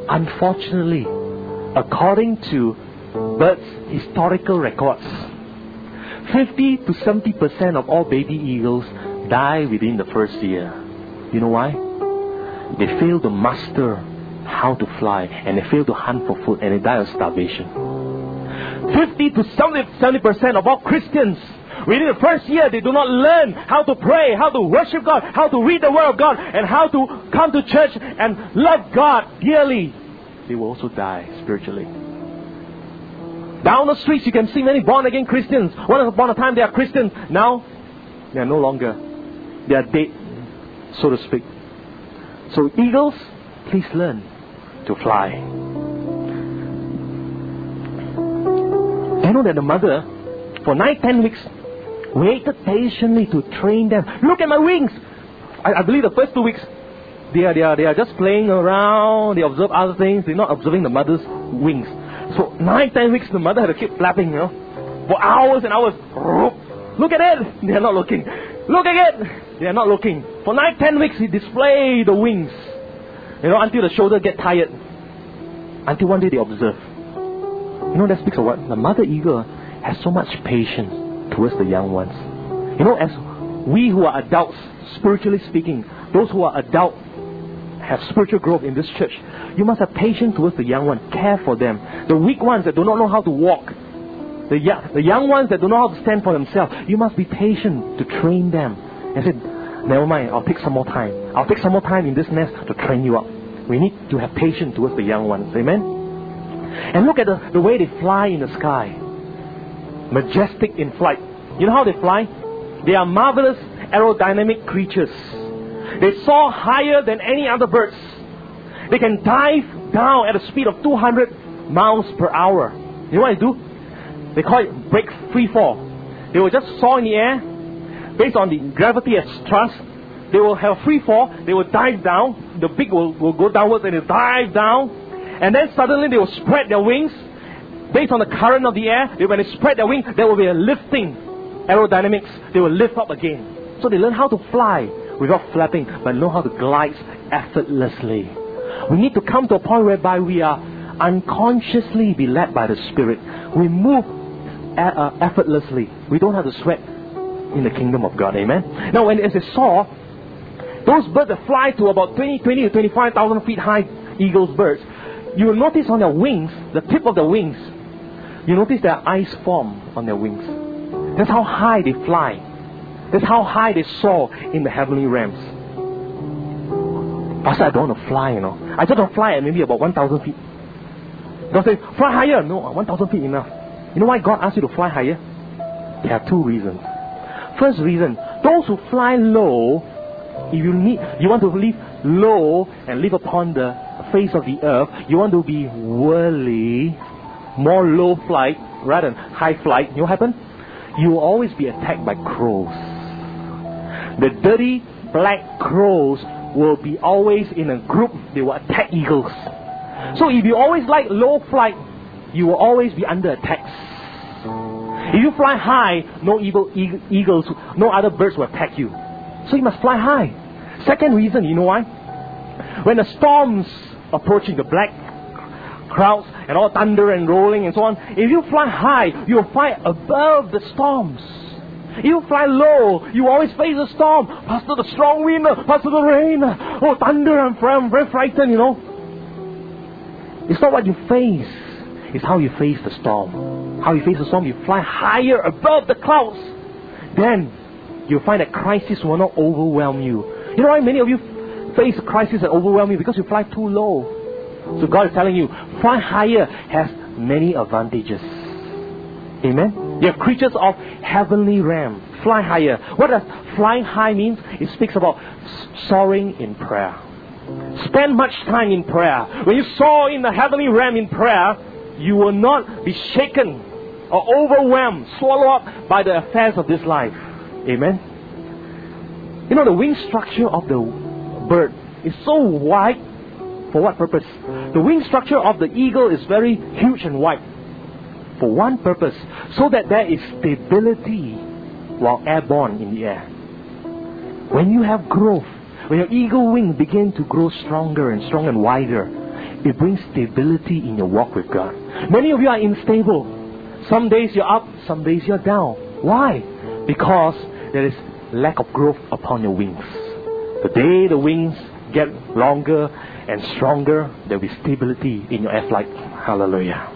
Unfortunately, according to birds' historical records, 50 to 70% of all baby eagles die within the first year. You know why? They fail to master how to fly, and they fail to hunt for food, and they die of starvation. 50 to 70% of all Christians, within the first year, they do not learn how to pray, how to worship God, how to read the Word of God, and how to come to church and love God dearly. They will also die spiritually. Down the streets, you can see many born-again Christians. Once upon a time, they are Christians. Now, they are no longer. They are dead, so to speak. So eagles, please learn to fly. I know that the mother, for 9-10 weeks, waited patiently to train them. Look at my wings! I believe the first 2 weeks, they are just playing around. They observe other things. They're not observing the mother's wings. So 9-10 weeks, the mother had to keep flapping, for hours and hours. Look at it! They are not looking. Look again! They are not looking. For 9-10 weeks, he displayed the wings. Until the shoulder get tired. Until one day they observe. That speaks of what? The mother eagle has so much patience towards the young ones. As we who are adults, spiritually speaking, those who are adult have spiritual growth in this church, you must have patience towards the young ones. Care for them. The weak ones that do not know how to walk, the young ones that don't know how to stand for themselves, you must be patient to train them. I said, never mind, I'll take some more time. I'll take some more time in this nest to train you up. We need to have patience towards the young ones. Amen? And look at the way they fly in the sky. Majestic in flight. You know how they fly? They are marvelous aerodynamic creatures. They soar higher than any other birds. They can dive down at a speed of 200 miles per hour. You know what they do? They call it break free fall. They will just soar in the air. Based on the gravity as thrust, they will have free fall. They will dive down. The beak will go downwards and they dive down. And then suddenly they will spread their wings. Based on the current of the air, when they spread their wings, there will be a lifting aerodynamics. They will lift up again. So they learn how to fly without flapping, but know how to glide effortlessly. We need to come to a point whereby we are unconsciously be led by the Spirit. We move effortlessly. We don't have to sweat in the kingdom of God. Amen. Now, as they saw, those birds that fly to about 20 to 25,000 feet high, eagles birds, you will notice on their wings, the tip of the wings, you notice there are eyes form on their wings. That's how high they fly. That's how high they soar in the heavenly realms. Pastor, I don't want to fly, I just want to fly at maybe about 1,000 feet. God says, fly higher. No, 1,000 feet enough. You know why God asked you to fly higher? There are two reasons. First reason, those who fly low, if you want to live low and live upon the face of the earth, you want to be worldly, more low flight rather than high flight, you know what happens? You will always be attacked by crows. The dirty black crows will be always in a group. They will attack eagles. So if you always like low flight, you will always be under attack. If you fly high, no eagles, no other birds will attack you. So you must fly high. Second reason, you know why? When the storms approaching, the black clouds and all thunder and rolling and so on, if you fly high, you will fly above the storms. If you fly low, you always face a storm. Pastor, the strong wind, Pastor, the rain, oh, thunder, I'm very frightened, It's not what you face, it's how you face the storm. How you face the storm, you fly higher above the clouds. Then you'll find that crisis will not overwhelm you. You know why many of you face a crisis that overwhelm you? Because you fly too low. So God is telling you, fly higher has many advantages. Amen? You're creatures of heavenly realm. Fly higher. What does flying high mean? It speaks about soaring in prayer. Spend much time in prayer. When you soar in the heavenly realm in prayer, you will not be shaken or overwhelmed, swallowed up by the affairs of this life. Amen? The wing structure of the bird is so wide. For what purpose? The wing structure of the eagle is very huge and wide. For one purpose, so that there is stability while airborne in the air. When you have growth, when your eagle wings begin to grow stronger and stronger and wider, It brings stability in your walk with God. Many of you are unstable. Some days you're up, some days you're down. Why? Because there is lack of growth upon your wings. The day the wings get longer and stronger, there will be stability in your air flight. Hallelujah.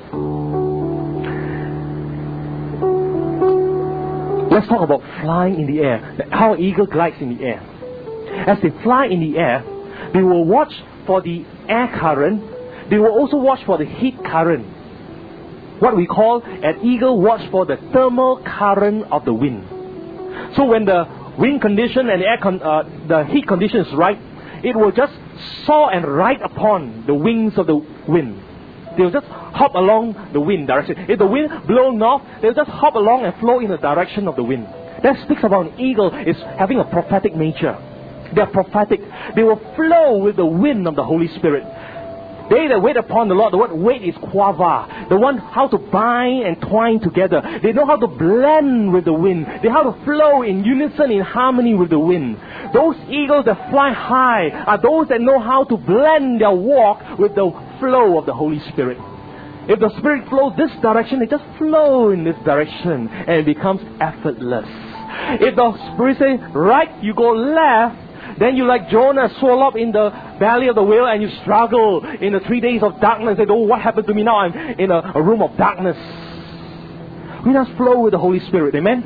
Let's talk about flying in the air. How an eagle glides in the air. As they fly in the air, they will watch for the air current. They will also watch for the heat current. What we call an eagle watch for the thermal current of the wind. So when the wind condition and the heat condition is right, it will just soar and ride upon the wings of the wind. They will just hop along the wind direction. If the wind blows north, they will just hop along and flow in the direction of the wind. That speaks about an eagle is having a prophetic nature. They are prophetic. They will flow with the wind of the Holy Spirit. They that wait upon the Lord, the word wait is quava. The one how to bind and twine together. They know how to blend with the wind. They know how to flow in unison, in harmony with the wind. Those eagles that fly high are those that know how to blend their walk with the flow of the Holy Spirit. If the Spirit flows this direction, they just flow in this direction and it becomes effortless. If the Spirit says right, you go left, then you like Jonah, swallowed up in the belly of the whale, and you struggle in the 3 days of darkness. And say, oh, what happened to me now? I'm in a room of darkness. We just flow with the Holy Spirit. Amen?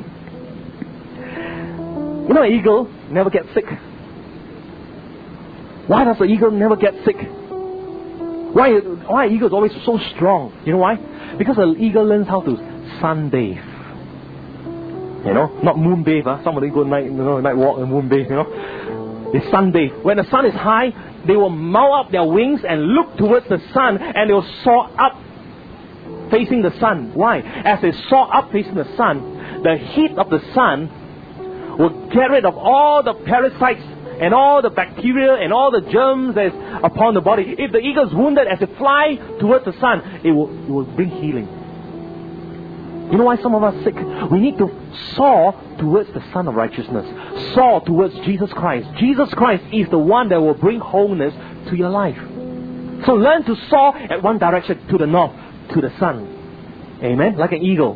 You know, an eagle never gets sick. Why does the eagle never get sick? Why are eagles always so strong? You know why? Because the eagle learns how to sunbathe. You know, not moonbathe. Somebody go night walk and moonbathe. You know. They sunbathe. When the sun is high, they will mount up their wings and look towards the sun, and they will soar up facing the sun. Why? As they soar up facing the sun, the heat of the sun will get rid of all the parasites and all the bacteria and all the germs that is upon the body. If the eagle is wounded as they fly towards the sun, it will bring healing. You know why some of us are sick? We need to soar towards the Son of Righteousness. Soar towards Jesus Christ. Jesus Christ is the one that will bring wholeness to your life. So learn to soar at one direction, to the north, to the sun. Amen? Like an eagle.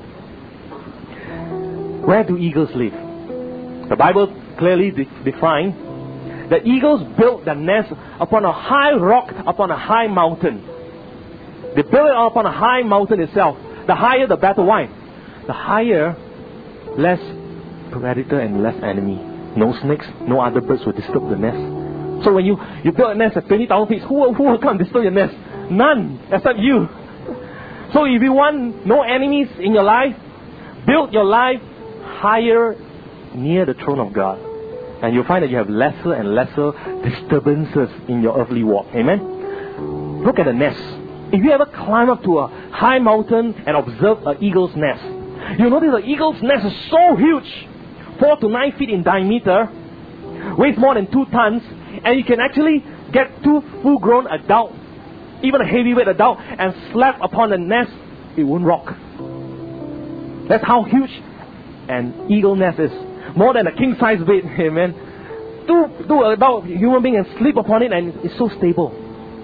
Where do eagles live? The Bible clearly defines that eagles build their nest upon a high rock, upon a high mountain. They build it upon a high mountain itself. The higher, the better. Why? The higher, less predator and less enemy. No snakes, no other birds will disturb the nest. So when you build a nest at 20,000 feet, who will come disturb your nest? None, except you. So if you want no enemies in your life, build your life higher near the throne of God. And you'll find that you have lesser and lesser disturbances in your earthly walk. Amen? Look at the nest. If you ever climb up to a high mountain and observe an eagle's nest, you'll notice the eagle's nest is so huge, 4 to 9 feet in diameter, weighs more than 2 tons, and you can actually get 2 full-grown adults, even a heavyweight adult, and slap upon the nest, it won't rock. That's how huge an eagle nest is. More than a king-size bed, amen. Two adult human beings and sleep upon it, and it's so stable.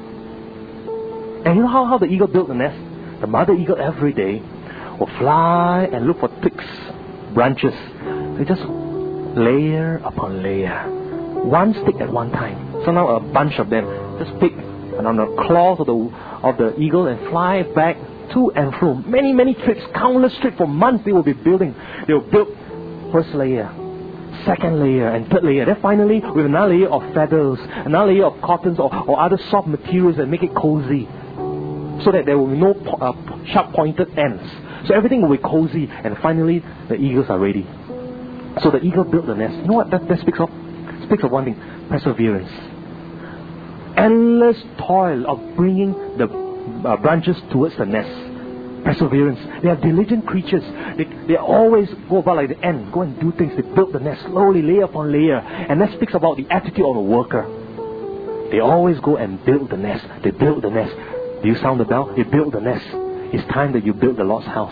And you know how the eagle built the nest? The mother eagle every day will fly and look for twigs, branches. They just layer upon layer, one stick at one time. Sometimes a bunch of them just pick on the claws of the eagle and fly back to and fro. Many trips, countless trips for months they will be building. They will build first layer, second layer, and third layer. Then finally, with another layer of feathers, another layer of cottons or other soft materials that make it cozy, so that there will be no sharp pointed ends. So everything will be cozy, and finally the eagles are ready. So the eagle built the nest. You know what that speaks of? It speaks of one thing: perseverance. Endless toil of bringing the branches towards the nest. Perseverance. They are diligent creatures. They always go about like the ant, go and do things. They build the nest slowly, layer upon layer. And that speaks about the attitude of a worker. They always go and build the nest. They build the nest. Do you sound the bell? They build the nest. It's time that you build the Lord's house.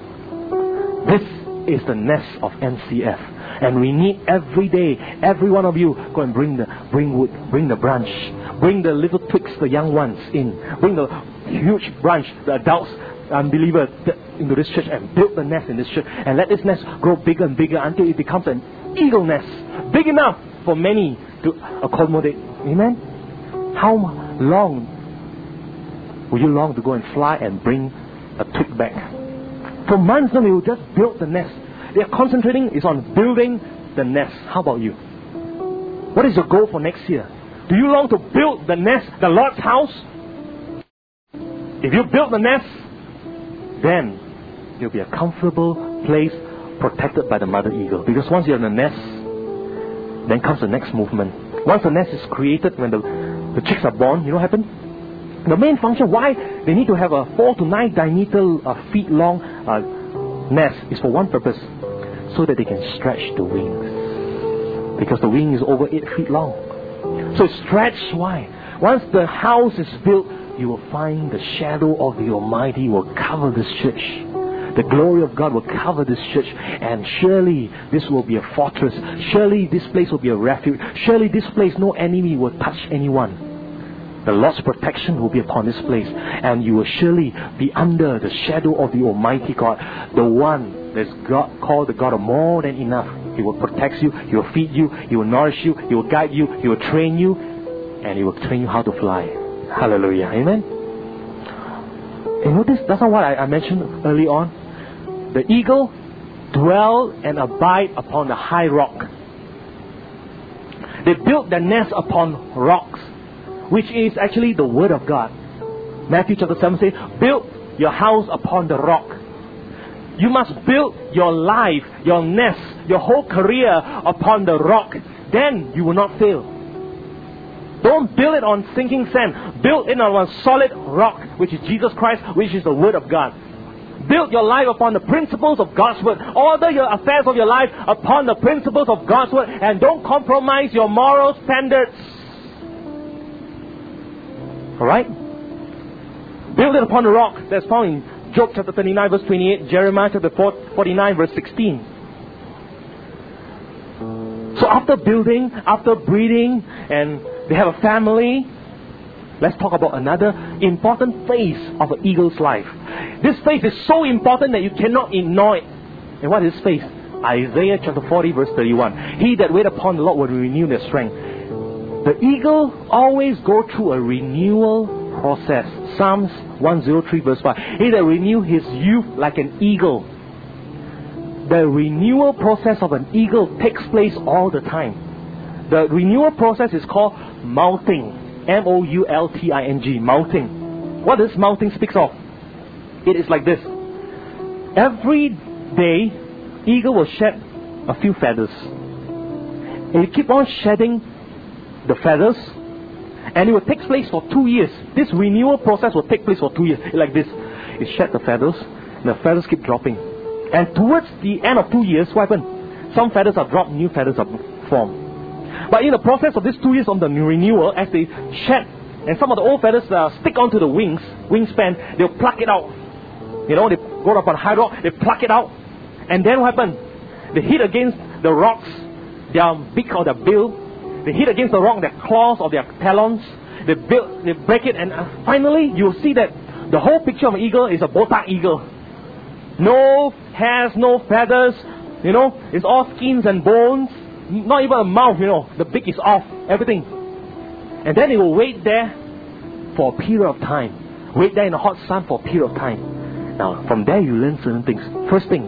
This is the nest of NCF. And we need every day, every one of you, go and bring wood, bring the branch, Bring the little twigs, the young ones in. Bring the huge branch, the adults, unbelievers, into this church and build the nest in this church. And let this nest grow bigger and bigger until it becomes an eagle nest. Big enough for many to accommodate. Amen? How long will you long to go and fly and bring a twig back? For months now, they will just build the nest. They are concentrating is on building the nest. How about you? What is your goal for next year? Do you long to build the nest, the Lord's house? If you build the nest, then you'll be a comfortable place protected by the mother eagle. Because once you're in the nest, then comes the next movement. Once the nest is created, when the chicks are born, you know what happens? The main function, why they need to have a 4 to 9 diameter feet long nest, is for one purpose, so that they can stretch the wings. Because the wing is over 8 feet long. So stretch, why? Once the house is built, you will find the shadow of the Almighty will cover this church. The glory of God will cover this church. And surely this will be a fortress. Surely this place will be a refuge. Surely this place no enemy will touch anyone. The Lord's protection will be upon this place. And you will surely be under the shadow of the Almighty God. The one that's God, called the God of more than enough. He will protect you. He will feed you. He will nourish you. He will guide you. He will train you. And He will train you how to fly. Hallelujah. Amen. And notice, that's not what I mentioned early on. The eagle dwell and abide upon the high rock. They built their nest upon rocks, which is actually the Word of God. Matthew chapter 7 says, build your house upon the rock. You must build your life, your nest, your whole career upon the rock. Then you will not fail. Don't build it on sinking sand. Build it on a solid rock, which is Jesus Christ, which is the Word of God. Build your life upon the principles of God's Word. Order your affairs of your life upon the principles of God's Word. And don't compromise your moral standards. Alright? Build it upon the rock. That's found in Job chapter 39 verse 28. Jeremiah chapter 49 verse 16. So after building, after breeding, and they have a family, let's talk about another important phase of an eagle's life. This phase is so important that you cannot ignore it. And what is this phase? Isaiah chapter 40 verse 31. He that wait upon the Lord will renew their strength. The eagle always go through a renewal process. Psalms 103 verse 5. He that renew his youth like an eagle. The renewal process of an eagle takes place all the time. The renewal process is called molting. M-O-U-L-T-I-G. Molting. What does molting speak of? It is like this. Every day, eagle will shed a few feathers. And you keep on shedding the feathers, and it will take place for 2 years. This renewal process will take place for 2 years. Like this. You shed the feathers, and the feathers keep dropping. And towards the end of 2 years, what happens? Some feathers are dropped, new feathers are formed. But in the process of these 2 years of the renewal, as they shed, and some of the old feathers stick onto the wingspan, they'll pluck it out. You know, they go up on high rock, they pluck it out. And then what happens? They hit against the rocks, their beak or their bill. They hit against the rock, their claws or their talons. They break it, and finally you'll see that the whole picture of an eagle is a botak eagle. No hairs, no feathers, you know, it's all skins and bones. Not even a mouth, you know, the beak is off, everything. And then it will wait there for a period of time. Wait there in the hot sun for a period of time. Now, from there you learn certain things. First thing,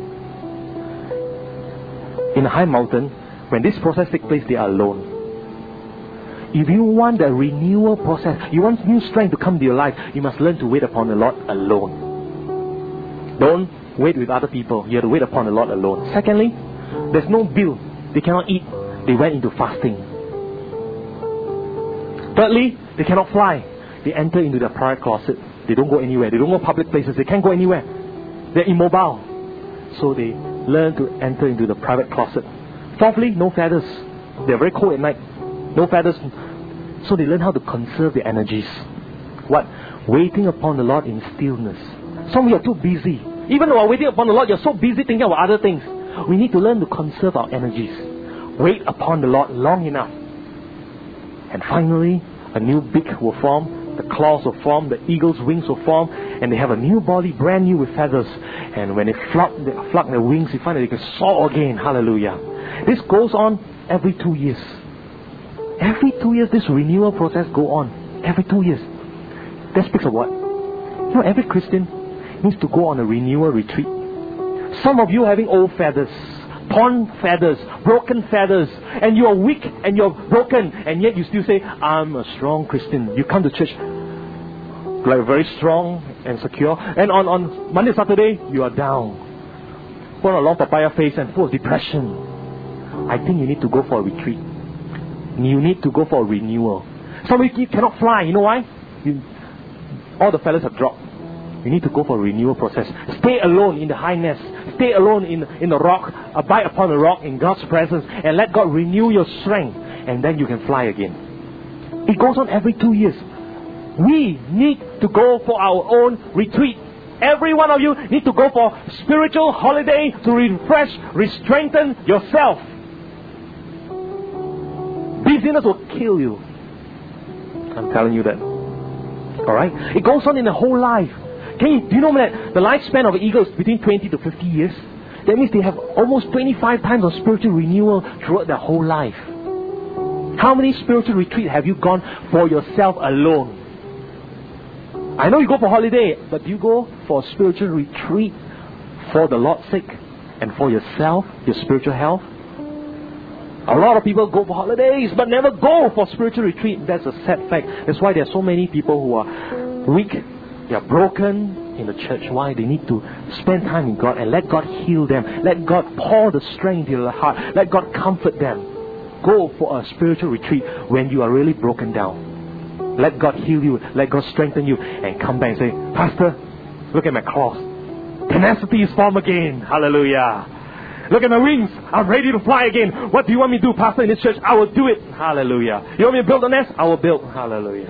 in a high mountain, when this process takes place, they are alone. If you want the renewal process, you want new strength to come to your life, you must learn to wait upon the Lord alone. Don't wait with other people. You have to wait upon the Lord alone. Secondly, there's no bill. They cannot eat. They went into fasting. Thirdly, they cannot fly. They enter into their private closet. They don't go anywhere. They don't go public places. They can't go anywhere. They're immobile. So they learn to enter into the private closet. Fourthly, no feathers. They're very cold at night. No feathers. So they learn how to conserve their energies. What? Waiting upon the Lord in stillness. Some of you are too busy. Even while waiting upon the Lord, you're so busy thinking about other things. We need to learn to conserve our energies. Wait upon the Lord long enough. And finally, a new beak will form, the claws will form, the eagle's wings will form, and they have a new body, brand new with feathers. And when they flap their wings, you find that they can soar again. Hallelujah. This goes on every 2 years. Every 2 years, this renewal process goes on. Every 2 years. That speaks of what? You know, every Christian needs to go on a renewal retreat. Some of you having old feathers, torn feathers, broken feathers, and you are weak and you're broken, and yet you still say, I'm a strong Christian. You come to church like very strong and secure, and on Monday, Saturday, you are down. Put on a long papaya face and full of depression. I think you need to go for a retreat. You need to go for a renewal. Some of you cannot fly. You know why? All the feathers have dropped. You need to go for a renewal process. Stay alone in the high nest. Stay alone in the rock. Abide upon the rock in God's presence. And let God renew your strength. And then you can fly again. It goes on every 2 years. We need to go for our own retreat. Every one of you need to go for spiritual holiday to refresh, re-strengthen yourself. Busyness will kill you. I'm telling you that. Alright? It goes on in the whole life. Do you know that the lifespan of an eagle is between 20 to 50 years? That means they have almost 25 times of spiritual renewal throughout their whole life. How many spiritual retreats have you gone for yourself alone? I know you go for holiday, but do you go for a spiritual retreat for the Lord's sake and for yourself, your spiritual health? A lot of people go for holidays but never go for spiritual retreat. That's a sad fact. That's why there are so many people who are weak, they are broken in the church. Why? They need to spend time in God and let God heal them. Let God pour the strength into their heart. Let God comfort them. Go for a spiritual retreat when you are really broken down. Let God heal you. Let God strengthen you. And come back and say, Pastor, look at my claws. Tenacity is formed again. Hallelujah. Look at my wings. I'm ready to fly again. What do you want me to do, Pastor, in this church? I will do it. Hallelujah. You want me to build a nest? I will build. Hallelujah.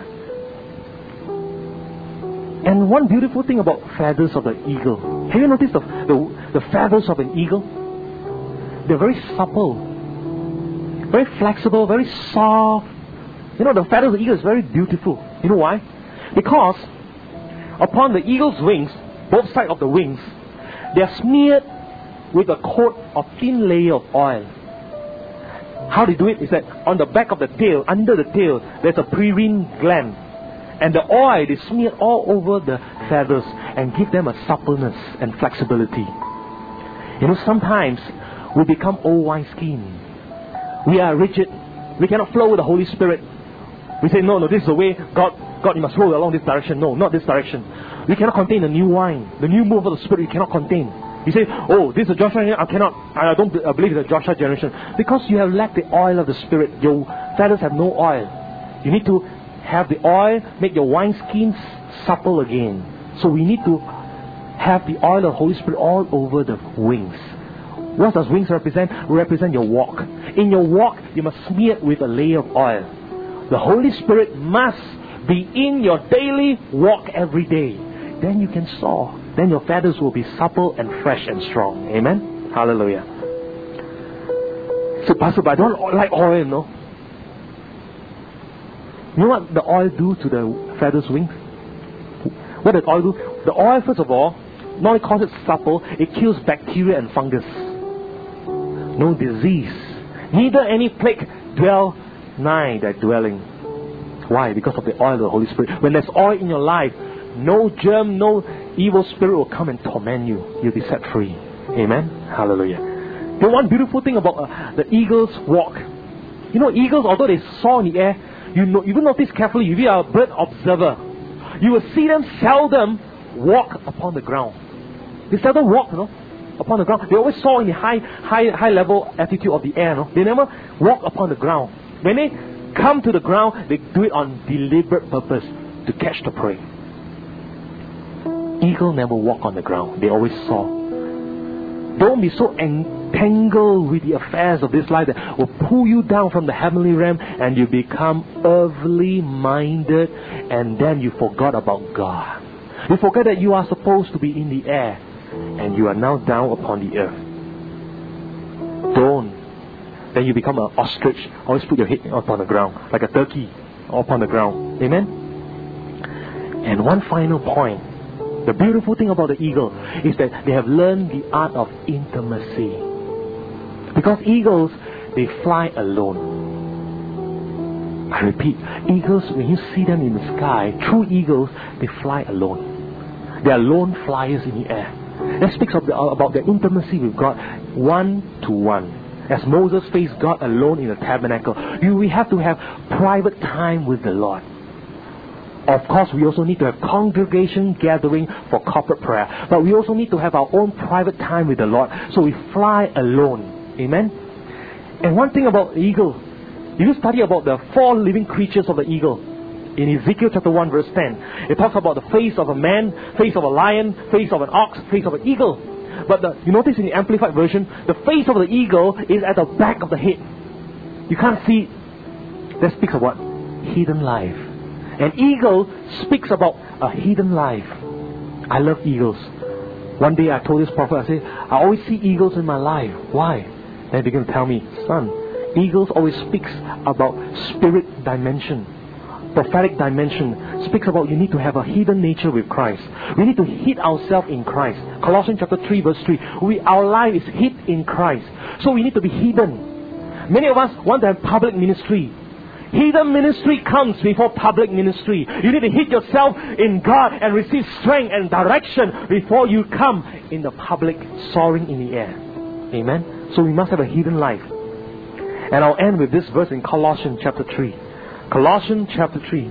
And one beautiful thing about feathers of the eagle. Have you noticed the feathers of an eagle? They're very supple. Very flexible. Very soft. You know, the feathers of the eagle is very beautiful. You know why? Because upon the eagle's wings, both sides of the wings, they are smeared with a coat of thin layer of oil. How they do it is that on the back of the tail, under the tail, there's a purine gland. And the oil is smeared all over the feathers and give them a suppleness and flexibility. You know, sometimes we become old wineskin. We are rigid. We cannot flow with the Holy Spirit. We say, no, this is the way. God, you must flow along this direction. No, not this direction. We cannot contain the new wine. The new move of the Spirit, we cannot contain. You say, oh, this is a Joshua generation. I don't believe it's a Joshua generation. Because you have lacked the oil of the Spirit. Your feathers have no oil. You need to have the oil, make your wineskins supple again. So we need to have the oil of the Holy Spirit all over the wings. What does wings represent? Represent your walk. In your walk, you must smear it with a layer of oil. The Holy Spirit must be in your daily walk every day. Then you can soar. Then your feathers will be supple and fresh and strong. Amen? Hallelujah. So, Pastor, but I don't like oil, no? You know what the oil do to the feathers' wings? What does oil do? The oil, first of all, not only causes it supple, it kills bacteria and fungus. No disease. Neither any plague dwell nigh thy dwelling. Why? Because of the oil of the Holy Spirit. When there's oil in your life, no germ, no evil spirit will come and torment you. You'll be set free. Amen? Hallelujah. The one beautiful thing about the eagle's walk. You know, eagles, although they soar in the air, you will notice carefully, if you are a bird observer, you will see them seldom walk upon the ground. They seldom walk, upon the ground. They always soar in the high level altitude of the air. They never walk upon the ground. When they come to the ground, they do it on deliberate purpose to catch the prey. Eagle never walk on the ground. They always soar. Don't be so entangled with the affairs of this life that will pull you down from the heavenly realm and you become earthly minded, and then you forgot about God. You forget that you are supposed to be in the air and you are now down upon the earth. Don't. Then you become an ostrich. Always put your head upon the ground like a turkey. upon the ground. Amen? And one final point. The beautiful thing about the eagle is that they have learned the art of intimacy. Because eagles, they fly alone. I repeat, eagles, when you see them in the sky, true eagles, they fly alone. They are lone flyers in the air. That speaks about their intimacy with God, one to one. As Moses faced God alone in the tabernacle, we have to have private time with the Lord. Of course, we also need to have congregation gathering for corporate prayer. But we also need to have our own private time with the Lord. So we fly alone. Amen? And one thing about the eagle, if you study about the 4 living creatures of the eagle, in Ezekiel chapter 1 verse 10, it talks about the face of a man, face of a lion, face of an ox, face of an eagle. But you notice in the Amplified version, the face of the eagle is at the back of the head. You can't see. That speaks of what? Hidden life. An eagle speaks about a hidden life. I love eagles. One day I told this prophet, I said, I always see eagles in my life. Why? Then he began to tell me, son, eagles always speaks about spirit dimension, prophetic dimension. Speaks about you need to have a hidden nature with Christ. We need to hid ourselves in Christ. Colossians chapter 3 verse 3. Our life is hid in Christ. So we need to be hidden. Many of us want to have public ministry. Hidden ministry comes before public ministry. You need to hid yourself in God and receive strength and direction before you come in the public, soaring in the air. Amen? So we must have a hidden life. And I'll end with this verse in Colossians chapter 3. Colossians chapter 3.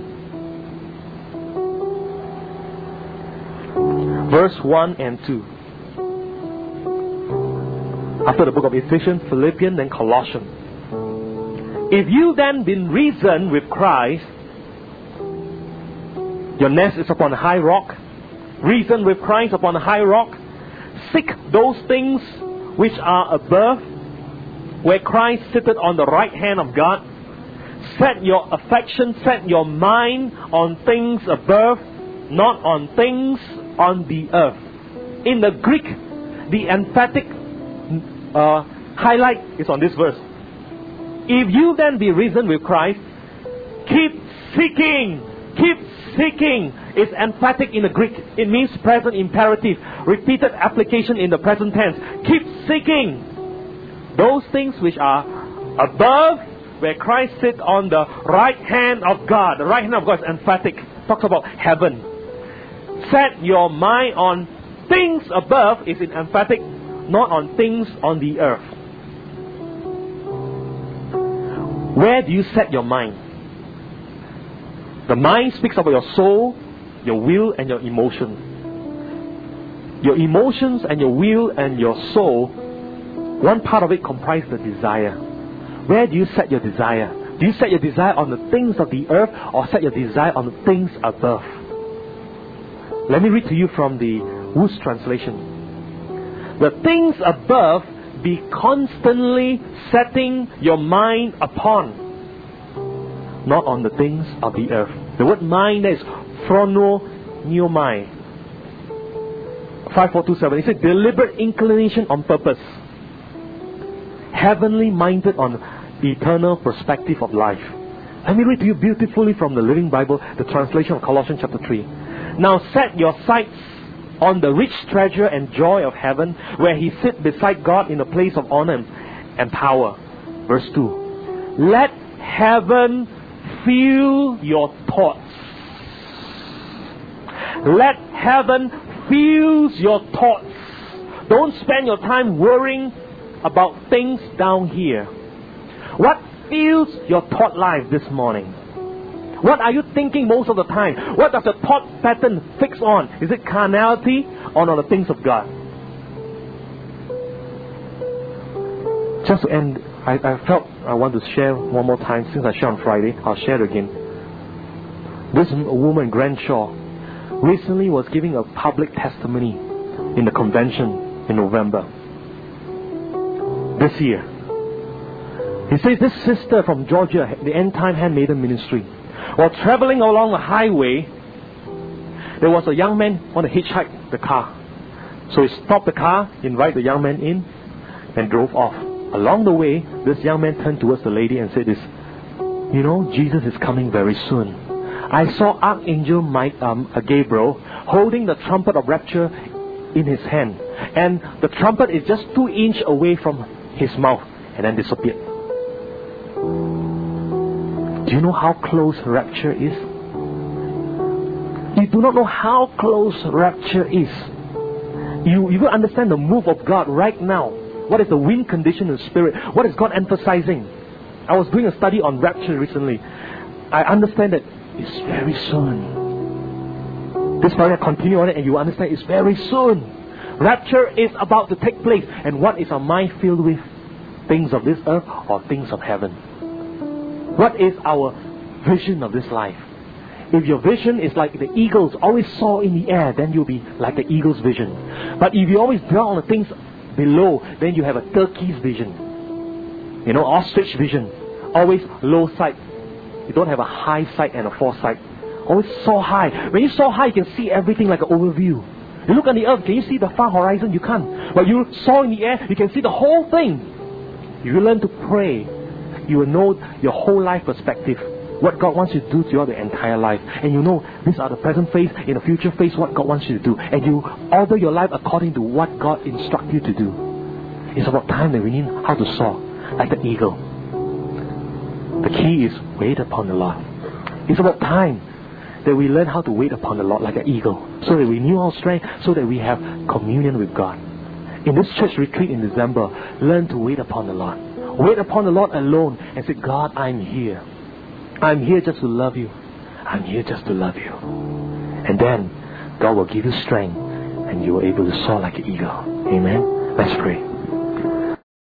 Verse 1 and 2. After the book of Ephesians, Philippians, then Colossians. If you then been risen with Christ, your nest is upon a high rock, risen with Christ upon a high rock, seek those things which are above, where Christ sitteth on the right hand of God. Set your affection, set your mind on things above, not on things on the earth. In the Greek, the emphatic highlight is on this verse. If you then be risen with Christ, keep seeking. Keep seeking is emphatic in the Greek. It means present imperative. Repeated application in the present tense. Keep seeking those things which are above, where Christ sits on the right hand of God. The right hand of God is emphatic. Talks about heaven. Set your mind on things above is in emphatic, not on things on the earth. Where do you set your mind? The mind speaks about your soul, your will, and your emotion. Your emotions and your will and your soul, one part of it comprises the desire. Where do you set your desire? Do you set your desire on the things of the earth or set your desire on the things above? Let me read to you from the Wu's translation. The things above be constantly setting your mind upon, not on the things of the earth. The word mind is phroneomai. 5427. It's a deliberate inclination on purpose. Heavenly minded on the eternal perspective of life. Let me read to you beautifully from the Living Bible, the translation of Colossians chapter 3. Now set your sights on the rich treasure and joy of heaven, where He sits beside God in a place of honor and power. Verse 2. Let heaven fill your thoughts. Let heaven fill your thoughts. Don't spend your time worrying about things down here. What fills your thought life this morning? What are you thinking most of the time? What does the thought pattern fix on? Is it carnality or on the things of God? Just to end, I felt I want to share one more time. Since I shared on Friday, I'll share it again. This woman, Grenshaw, recently was giving a public testimony in the convention in November this year. He says this sister from Georgia, the End Time Handmaiden Ministry, while traveling along the highway, there was a young man want to hitchhike the car. So he stopped the car, invited the young man in, and drove off. Along the way, this young man turned towards the lady and said this, You know, Jesus is coming very soon. I saw Archangel Gabriel holding the trumpet of rapture in his hand. And the trumpet is just 2 inches away from his mouth and then disappeared. Do you know how close rapture is? You do not know how close rapture is. You will understand the move of God right now. What is the wind condition in the spirit? What is God emphasizing? I was doing a study on rapture recently. I understand that it's very soon. This story I continue on it and you understand it's very soon. Rapture is about to take place. And what is our mind filled with? Things of this earth or things of heaven? What is our vision of this life? If your vision is like the eagles always soar in the air, then you'll be like the eagle's vision. But if you always dwell on the things below, then you have a turkey's vision. You know, ostrich vision. Always low sight. You don't have a high sight and a foresight. Always soar high. When you soar high, you can see everything like an overview. You look on the earth, can you see the far horizon? You can't. But you soar in the air, you can see the whole thing. If you learn to pray, you will know your whole life perspective. What God wants you to do throughout the entire life. And you know, these are the present phase, in the future phase, what God wants you to do. And you order your life according to what God instructs you to do. It's about time that we need how to soar like the eagle. The key is wait upon the Lord. It's about time that we learn how to wait upon the Lord like an eagle. So that we renew our strength, so that we have communion with God. In this church retreat in December, learn to wait upon the Lord. Wait upon the Lord alone and say, God, I'm here. I'm here just to love you. I'm here just to love you. And then God will give you strength and you will be able to soar like an eagle. Amen. Let's pray.